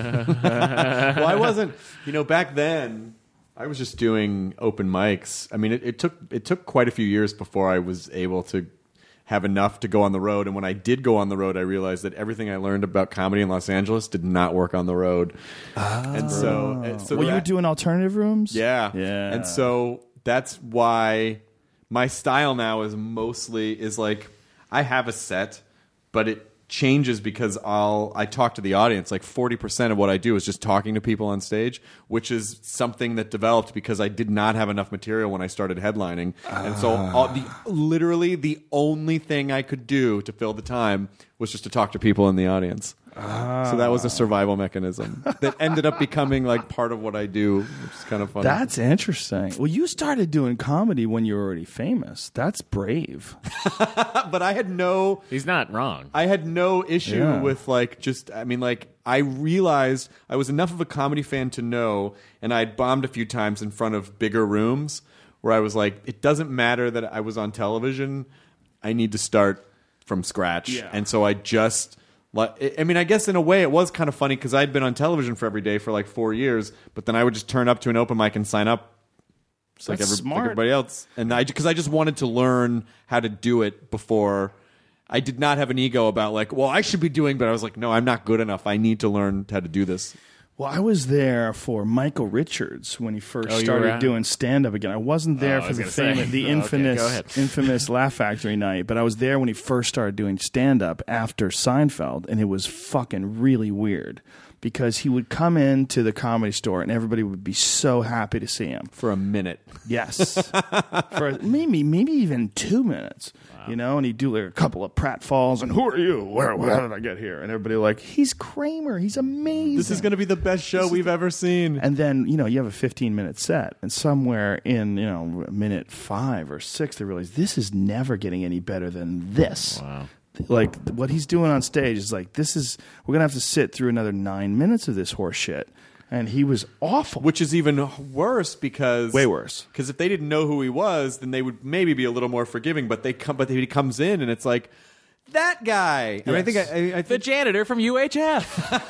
Well, I wasn't. You know, back then, I was just doing open mics. I mean, it, it took it took quite a few years before I was able to have enough to go on the road. And when I did go on the road, I realized that everything I learned about comedy in Los Angeles did not work on the road. Oh. And so, and so well, you that- were doing alternative rooms? Yeah. Yeah. And so that's why my style now is mostly is like I have a set, but it changes because I'll I talk to the audience. Like forty percent of what I do is just talking to people on stage, which is something that developed because I did not have enough material when I started headlining. And so all, the literally the only thing I could do to fill the time was just to talk to people in the audience. So that was a survival mechanism that ended up becoming like part of what I do, which is kind of funny. That's interesting. Well, you started doing comedy when you were already famous. That's brave. but I had no he's not wrong. I had no issue Yeah. with like just I mean like I realized I was enough of a comedy fan to know, and I'd bombed a few times in front of bigger rooms where I was like, it doesn't matter that I was on television, I need to start from scratch. Yeah. And so I just like I mean I guess in a way it was kind of funny because I'd been on television for every day for like four years, but then I would just turn up to an open mic and sign up just like, That's every, like smart. everybody else. And I because I just wanted to learn how to do it before. I did not have an ego about like, well, I should be doing, but I was like, no, I'm not good enough. I need to learn how to do this. Well, I was there for Michael Richards when he first Oh, you were started at- doing stand up again. I wasn't there Oh, I for was the gonna say. famous, the Oh, okay, infamous, go ahead. infamous Laugh Factory night, but I was there when he first started doing stand up after Seinfeld, and it was fucking really weird because he would come into the Comedy Store and everybody would be so happy to see him. For a minute. Yes, for maybe maybe even two minutes. You know, and he'd do like a couple of pratfalls and who are you? Where, where how did I get here? And everybody like, he's Kramer. He's amazing. This is going to be the best show we've ever seen. And then, you know, you have a fifteen minute set, and somewhere in, you know, minute five or six, they realize this is never getting any better than this. Wow. Like, what he's doing on stage is like, this is, we're going to have to sit through another nine minutes of this horse shit. And he was awful. Which is even worse because Way worse. Because if they didn't know who he was, then they would maybe be a little more forgiving. But they come, but he comes in and it's like that guy. And I think I, I, I The think janitor from U H F.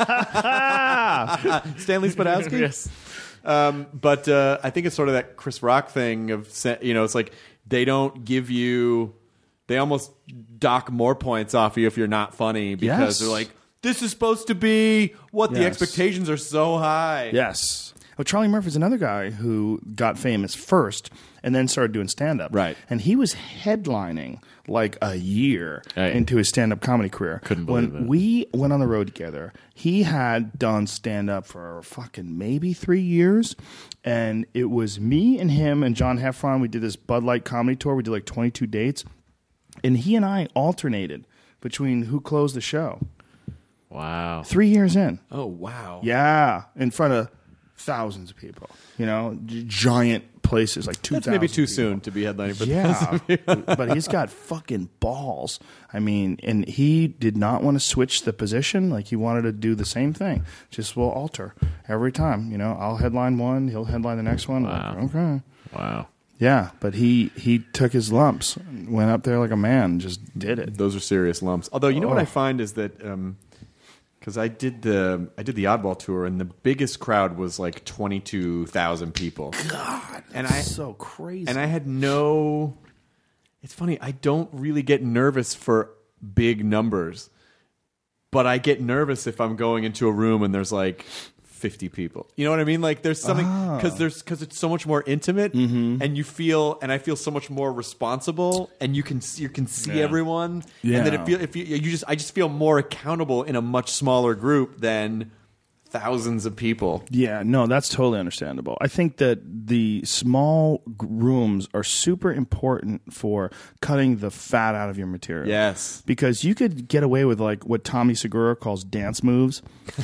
Stanley Spadowski. Yes. Um, but uh, I think it's sort of that Chris Rock thing of sa- you know, it's like they don't give you, they almost dock more points off you if you're not funny because Yes. they're like, this is supposed to be what the Yes. expectations are so high. Yes. But Charlie Murphy's another guy who got famous first and then started doing stand-up. Right. And he was headlining like a year Hey. into his stand-up comedy career. Couldn't believe when that. we went on the road together, he had done stand-up for fucking maybe three years. And it was me and him and John Heffron. We did this Bud Light comedy tour. We did like twenty-two dates. And he and I alternated between who closed the show. Wow. Three years in. Oh, wow. Yeah, in front of thousands of people. You know, g- giant places like two That's thousand. maybe too people. soon to be headlining for Yeah, but he's got fucking balls. I mean, and he did not want to switch the position. Like he wanted to do the same thing. Just will alter every time. You know, I'll headline one, he'll headline the next one. Wow. Like, okay. Wow. Yeah, but he he took his lumps, went up there like a man, and just did it. Those are serious lumps. Although you know what Oh. I find is that because I did the I did the Oddball tour and the biggest crowd was like twenty two thousand people. God, and that's I so crazy. and I had no. It's funny. I don't really get nervous for big numbers, but I get nervous if I'm going into a room and there's like fifty people. You know what I mean? Like there's something because there's because it's so much more intimate, and you feel and I feel so much more responsible, and you can see, you can see Yeah. everyone, Yeah. and then it feel if you, you just I just feel more accountable in a much smaller group than thousands of people. Yeah, no, that's totally understandable. I think that the small g- rooms are super important for cutting the fat out of your material. Yes. Because you could get away with like what Tommy Segura calls dance moves.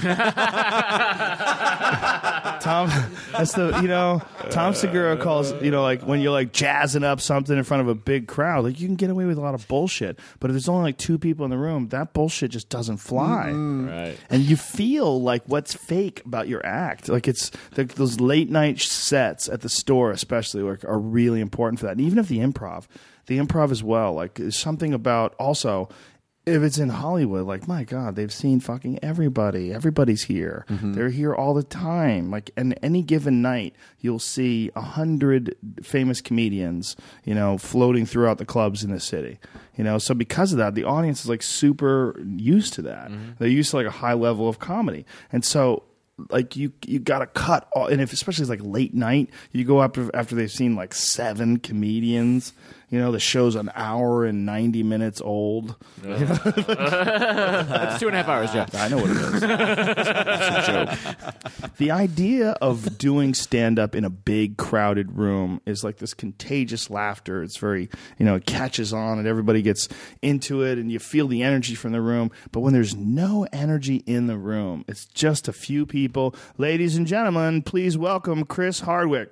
Tom, that's the, you know, Tom Segura calls, you know, like when you're like jazzing up something in front of a big crowd, like you can get away with a lot of bullshit. But if there's only like two people in the room, that bullshit just doesn't fly. Right. And you feel like what's fake about your act. Like it's the, those late night sets at the store, especially, like, are really important for that. And even if the improv, the improv as well, like there's something about also. If it's in Hollywood, like, my God, they've seen fucking everybody. Everybody's here. They're here all the time. Like, and any given night, you'll see a hundred famous comedians, you know, floating throughout the clubs in the city. You know, so because of that, the audience is like super used to that. They're used to like a high level of comedy. And so, like, you you got to cut all, and if especially it's like late night, you go up after they've seen like seven comedians. You know, the show's an hour and ninety minutes old. That's two and a half hours, Jeff. I know what it is. It's a joke. The idea of doing stand-up in a big, crowded room is like this contagious laughter. It's very, you know, it catches on and everybody gets into it and you feel the energy from the room. But when there's no energy in the room, it's just a few people. Ladies and gentlemen, please welcome Chris Hardwick.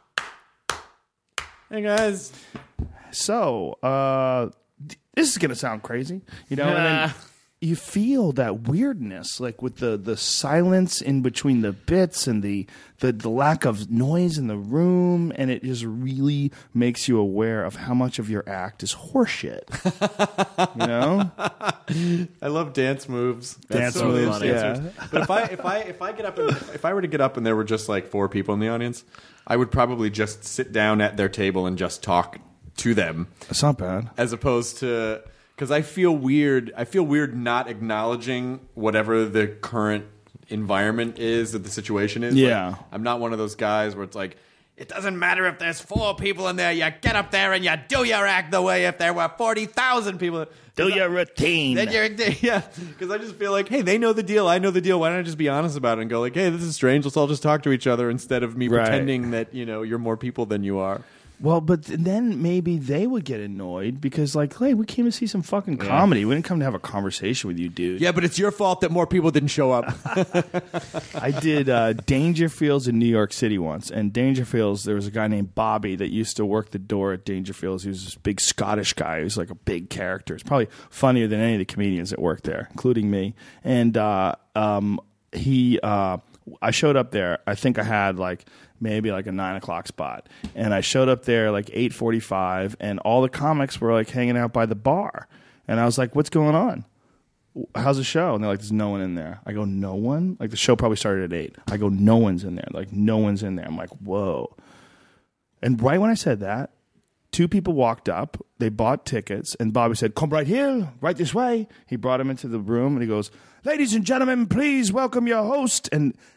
Hey guys. So, uh, this is going to sound crazy, you know, and then you feel that weirdness, like with the, the silence in between the bits and the, the, the lack of noise in the room, and it just really makes you aware of how much of your act is horseshit, you know? I love dance moves. Dance That's so moves, fun, dance yeah. moves. But if I if I if I get up and, if I were to get up and there were just like four people in the audience, I would probably just sit down at their table and just talk to them, It's not bad. as opposed to because I feel weird. I feel weird not acknowledging whatever the current environment is, or the situation is. Yeah. Like, I'm not one of those guys where it's like, it doesn't matter if there's four people in there. You get up there and you do your act the way if there were forty thousand people. Do your routine. Then you're, yeah, because I just feel like, hey, they know the deal. I know the deal. Why don't I just be honest about it and go like, hey, this is strange. Let's all just talk to each other instead of me Right. pretending that, you know, you're more people than you are. Well, but then maybe they would get annoyed because, like, hey, we came to see some fucking comedy. We didn't come to have a conversation with you, dude. Yeah, but it's your fault that more people didn't show up. I did uh, Dangerfields in New York City once, and Dangerfields, there was a guy named Bobby that used to work the door at Dangerfields. He was this big Scottish guy. He was like a big character. He's probably funnier than any of the comedians that worked there, including me. And uh, um, he, uh, I showed up there. I think I had like maybe like a nine o'clock spot, and I showed up there like eight forty-five, and all the comics were like hanging out by the bar, and I was like, "What's going on? How's the show?" And they're like, "There's no one in there." I go, "No one?" Like the show probably started at eight. I go, "No one's in there." Like no one's in there. I'm like, "Whoa!" And right when I said that, two people walked up. They bought tickets, and Bobby said, "Come right here, right this way." He brought him into the room, and he goes, "Ladies and gentlemen, please welcome your host." And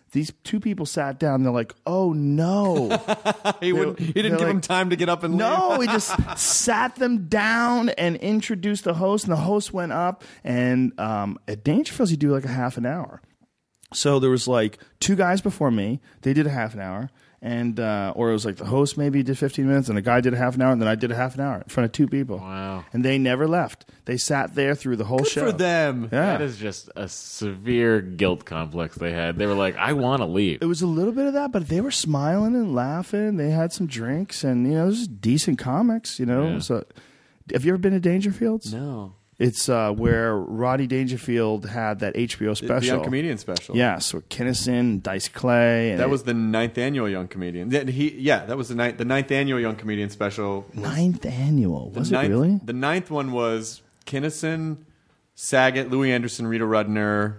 These two people sat down. And they're like, "Oh no!" he wouldn't. He didn't give like, them time to get up and leave. No, he just sat them down and introduced the host, and the host went up. And um, at Dangerfields, you do like a half an hour. So there was like two guys before me. They did a half an hour. And uh, or it was like the host maybe did fifteen minutes, and the guy did a half an hour, and then I did a half an hour in front of two people. Wow. And they never left. They sat there through the whole Good show. for them. Yeah. That is just a severe guilt complex they had. They were like, I want to leave. It was a little bit of that, but they were smiling and laughing. They had some drinks, and you know, it was decent comics. You know, Yeah. so have you ever been to Dangerfields? No. It's uh, where Rodney Dangerfield had that H B O special. The Young Comedian special. Yes, with Kinnison, Dice Clay. And That it- was the ninth annual Young Comedian. Yeah, he, yeah, that was the ninth, the ninth annual Young Comedian special. ninth annual. The Was ninth, it really? The ninth one was Kinnison, Saget, Louis Anderson, Rita Rudner.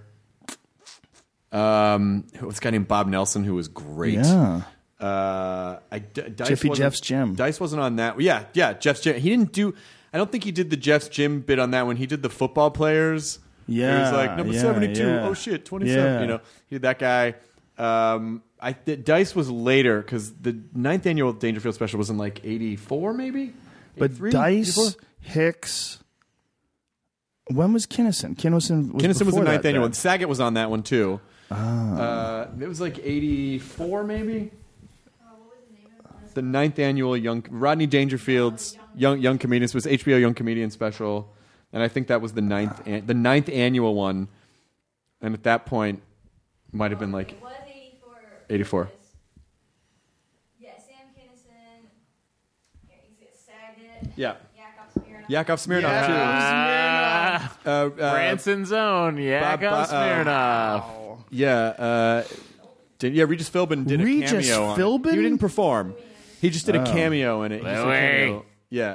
Um, what's a guy named Bob Nelson who was great. Yeah. Uh, I, D- Dice Jeffy wasn't- Jeff's Gym. Dice wasn't on that. Yeah, yeah, Jeff's Gym. He didn't do. I don't think he did the Jeff's Gym bit on that one. He did the football players. Yeah, he was like number yeah, seventy-two. yeah. Oh shit, twenty-seven. Yeah. You know, he did that guy. Um, I th- Dice was later because the ninth annual Dangerfield special was in like eighty-four, maybe. But eighty-three, Dice, eighty-four? Hicks. When was Kinnison? Kinnison was, Kinnison was the before ninth that, annual then. one. Saget was on that one too. Uh, it was like eighty-four, maybe. The ninth annual Young Rodney Dangerfield's Young Young Comedians was H B O Young Comedian special, and I think that was the ninth an, the ninth annual one. And at that point, might have been like It was eighty-four. eighty-four. Yeah, Sam Kinnison. Yeah, you see Saget. Yeah, Yakov Smirnoff. Yakov Smirnoff Ah, too. Uh, uh, Branson's own Yakov Bob- uh, Smirnoff. Yeah, uh, did, yeah. Regis Philbin did Regis a cameo. on it. Philbin? He didn't perform. He just did a cameo in it. He just did a Louis. cameo. Yeah.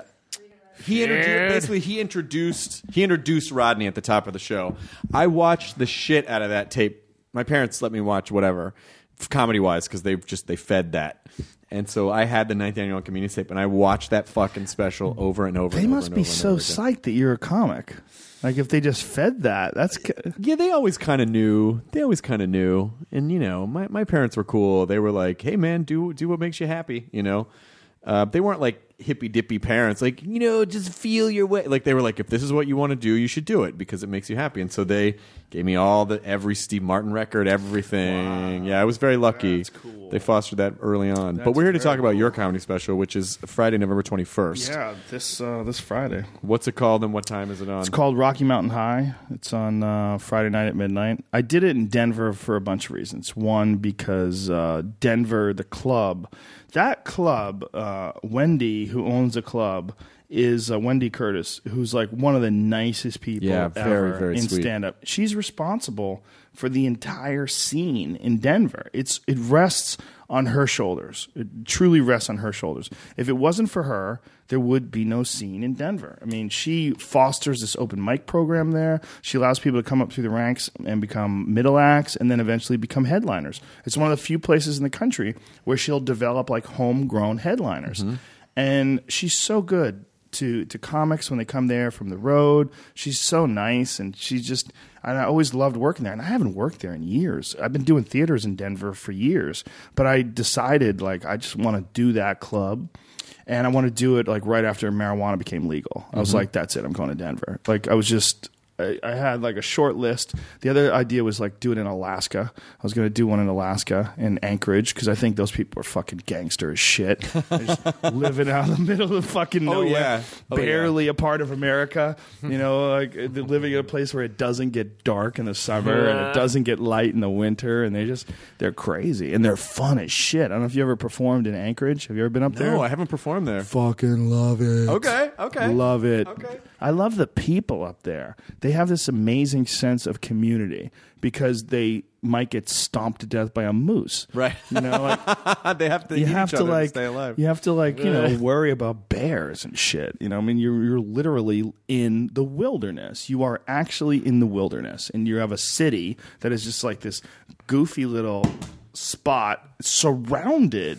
He introduced, basically he introduced he introduced Rodney at the top of the show. I watched the shit out of that tape. My parents let me watch whatever, comedy wise, because they just they fed that. And so I had the ninth annual comedian tape, and I watched that fucking special over and over. They and must over be and over so and over again. psyched that you're a comic. Like if they just fed that, that's c- Yeah, they always kind of knew. They always kind of knew. And, you know, my, my parents were cool. They were like, hey, man, do do what makes you happy, you know? Uh, they weren't like hippy-dippy parents, like, you know, just feel your way. Like, they were like, if this is what you want to do, you should do it because it makes you happy. And so they gave me all the, every Steve Martin record, everything. Wow. Yeah, I was very lucky. That's cool. They fostered that early on. That's but we're here to very talk about your comedy special, which is Friday, November twenty-first. yeah. This uh, this Friday. What's it called and what time is it on? It's called Rocky Mountain High. It's on uh, Friday night at midnight. I did it in Denver for a bunch of reasons. One, because uh, Denver, the club, that club, uh, Wendy, who owns the club, is uh, Wendy Curtis, who's like one of the nicest people Yeah, very, ever very in sweet. stand-up. She's responsible for the entire scene in Denver. It's it rests on her shoulders. It truly rests on her shoulders. If it wasn't for her, there would be no scene in Denver. I mean, she fosters this open mic program there. She allows people to come up through the ranks and become middle acts and then eventually become headliners. It's one of the few places in the country where she'll develop like homegrown headliners. Mm-hmm. And she's so good to to comics when they come there from the road. She's so nice, and she's just, and I always loved working there. And I haven't worked there in years. I've been doing theaters in Denver for years, but I decided like I just want to do that club, and I want to do it like right after marijuana became legal. I was Mm-hmm. like, that's it, I'm going to Denver. Like I was just. I, I had like a short list. The other idea was like do it in Alaska. I was going to do one in Alaska in Anchorage because I think those people are fucking gangster as shit. They're just living out in the middle of fucking Oh, nowhere, yeah. Oh, barely a part of America. You know, like they're living in a place where it doesn't get dark in the summer and it doesn't get light in the winter, and they just they're crazy and they're fun as shit. I don't know if you ever performed in Anchorage. Have you ever been up there? No, I haven't performed there. Fucking love it. Okay, okay. Love it. Okay. I love the people up there. They have this amazing sense of community because they might get stomped to death by a moose. Right. You know, like they have to you eat have each to other like stay alive. you have to like, you know, worry about bears and shit. You know, I mean you're you're literally in the wilderness. You are actually in the wilderness, and you have a city that is just like this goofy little spot surrounded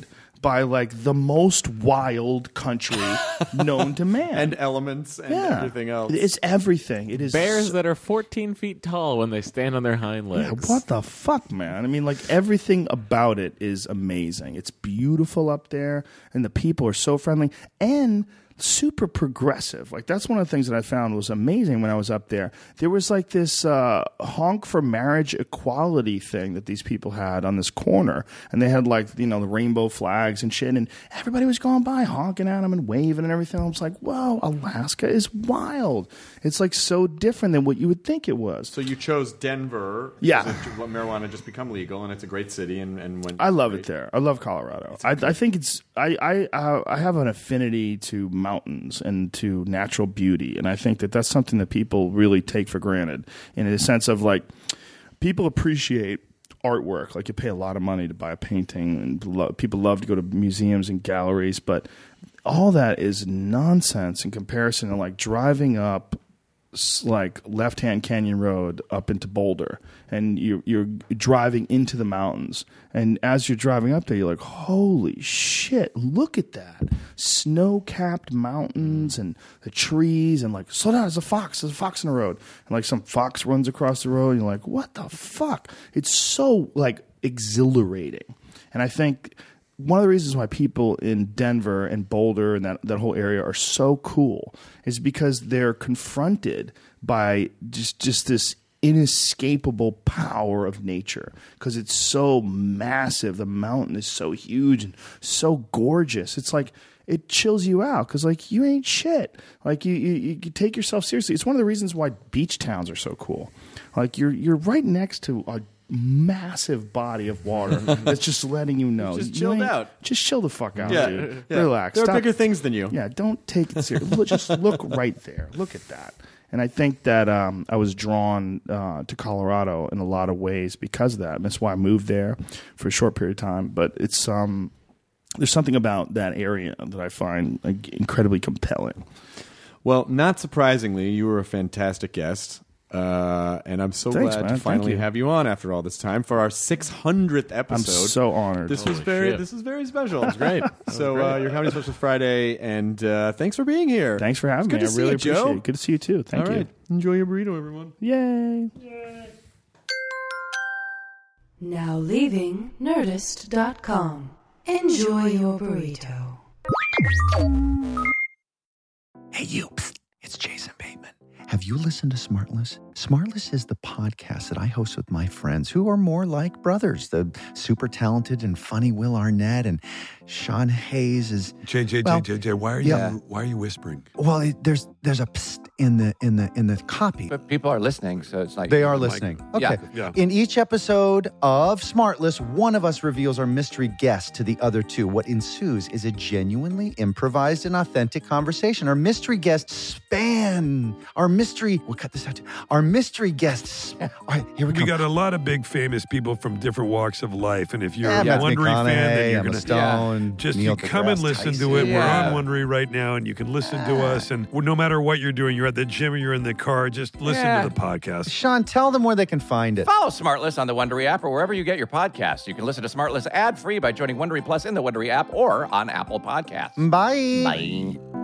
by like the most wild country known to man. And elements and yeah. everything else. It's everything. It is Bears so- that are fourteen feet tall when they stand on their hind legs. Yeah, what the fuck, man? I mean, like, everything about it is amazing. It's beautiful up there, and the people are so friendly and super progressive. Like, that's one of the things that I found was amazing when I was up there. There was like this uh, honk for marriage equality thing that these people had on this corner, and they had like, you know, the rainbow flags and shit, and everybody was going by honking at them and waving and everything. I was like, whoa, Alaska is wild. It's like so different than what you would think it was. So you chose Denver. Yeah. What marijuana had just become legal, and it's a great city. And, and when I love it there. I love Colorado. I, I think it's I I uh, I have an affinity to mountains and to natural beauty, and I think that that's something that people really take for granted. In a sense of like, people appreciate artwork. Like, you pay a lot of money to buy a painting, and lo- people love to go to museums and galleries, but all that is nonsense in comparison to like driving up like Left Hand Canyon Road up into Boulder, and you're, you're driving into the mountains, and as you're driving up there, you're like, holy shit, look at that snow-capped mountains and the trees, and like, slow down, there's a fox there's a fox in the road, and like some fox runs across the road, and you're like, what the fuck? It's so like exhilarating. And I think one of the reasons why people in Denver and Boulder and that, that whole area are so cool is because they're confronted by just, just this inescapable power of nature, because it's so massive. The mountain is so huge and so gorgeous. It's like, it chills you out because like you ain't shit. Like you, you, you take yourself seriously. It's one of the reasons why beach towns are so cool. Like you're you're right next to a massive body of water that's just letting you know. Just you chilled ain't- out. Just chill the fuck out, Yeah, dude. yeah. Relax. There are Stop- bigger things than you. Yeah, don't take it seriously. Look- Just look right there. Look at that. And I think that um, I was drawn uh, to Colorado in a lot of ways because of that. And that's why I moved there for a short period of time. But it's um, there's something about that area that I find like, incredibly compelling. Well, not surprisingly, you were a fantastic guest. Uh, and I'm so Thanks, glad man. to Thank finally you. have you on after all this time for our six hundredth episode. I'm so honored. This was Holy very, shit. this is very special. It was great. So uh, your Comedy Specials Friday, and uh, thanks for being here. Thanks for having It's good me. to I see really you, appreciate Joe. it. Good to see you too. Thank All you. right. Enjoy your burrito, everyone. Yay. Now leaving Nerdist dot com. Enjoy your burrito. Hey, you. Psst. It's Jason Bateman. Have you listened to Smartless? Smartless is the podcast that I host with my friends who are more like brothers. The super talented and funny Will Arnett, and Sean Hayes is... J J, well, J J, J, why are yeah. you why are you whispering? Well, it, there's there's a psst in the in the in the copy. But people are listening, so it's like... They are Like- listening. Yeah. Okay. Yeah. In each episode of Smartless, one of us reveals our mystery guest to the other two. What ensues is a genuinely improvised and authentic conversation. Our mystery guests span our mystery. We'll cut this out too. Our mystery guests. All right, here we go. We got a lot of big famous people from different walks of life, and if you're Yeah, a Matthew Wondery fan, then McConaughey, you're Emma gonna Stone, just Neil you come and deGrasse listen Tyson. to it. Yeah. We're on Wondery right now, and you can listen to us. And no matter what you're doing, you're at the gym or you're in the car, just listen Yeah. to the podcast. Sean, tell them where they can find it. Follow Smartless on the Wondery app or wherever you get your podcasts. You can listen to Smartless ad-free by joining Wondery Plus in the Wondery app or on Apple Podcasts. Bye. Bye.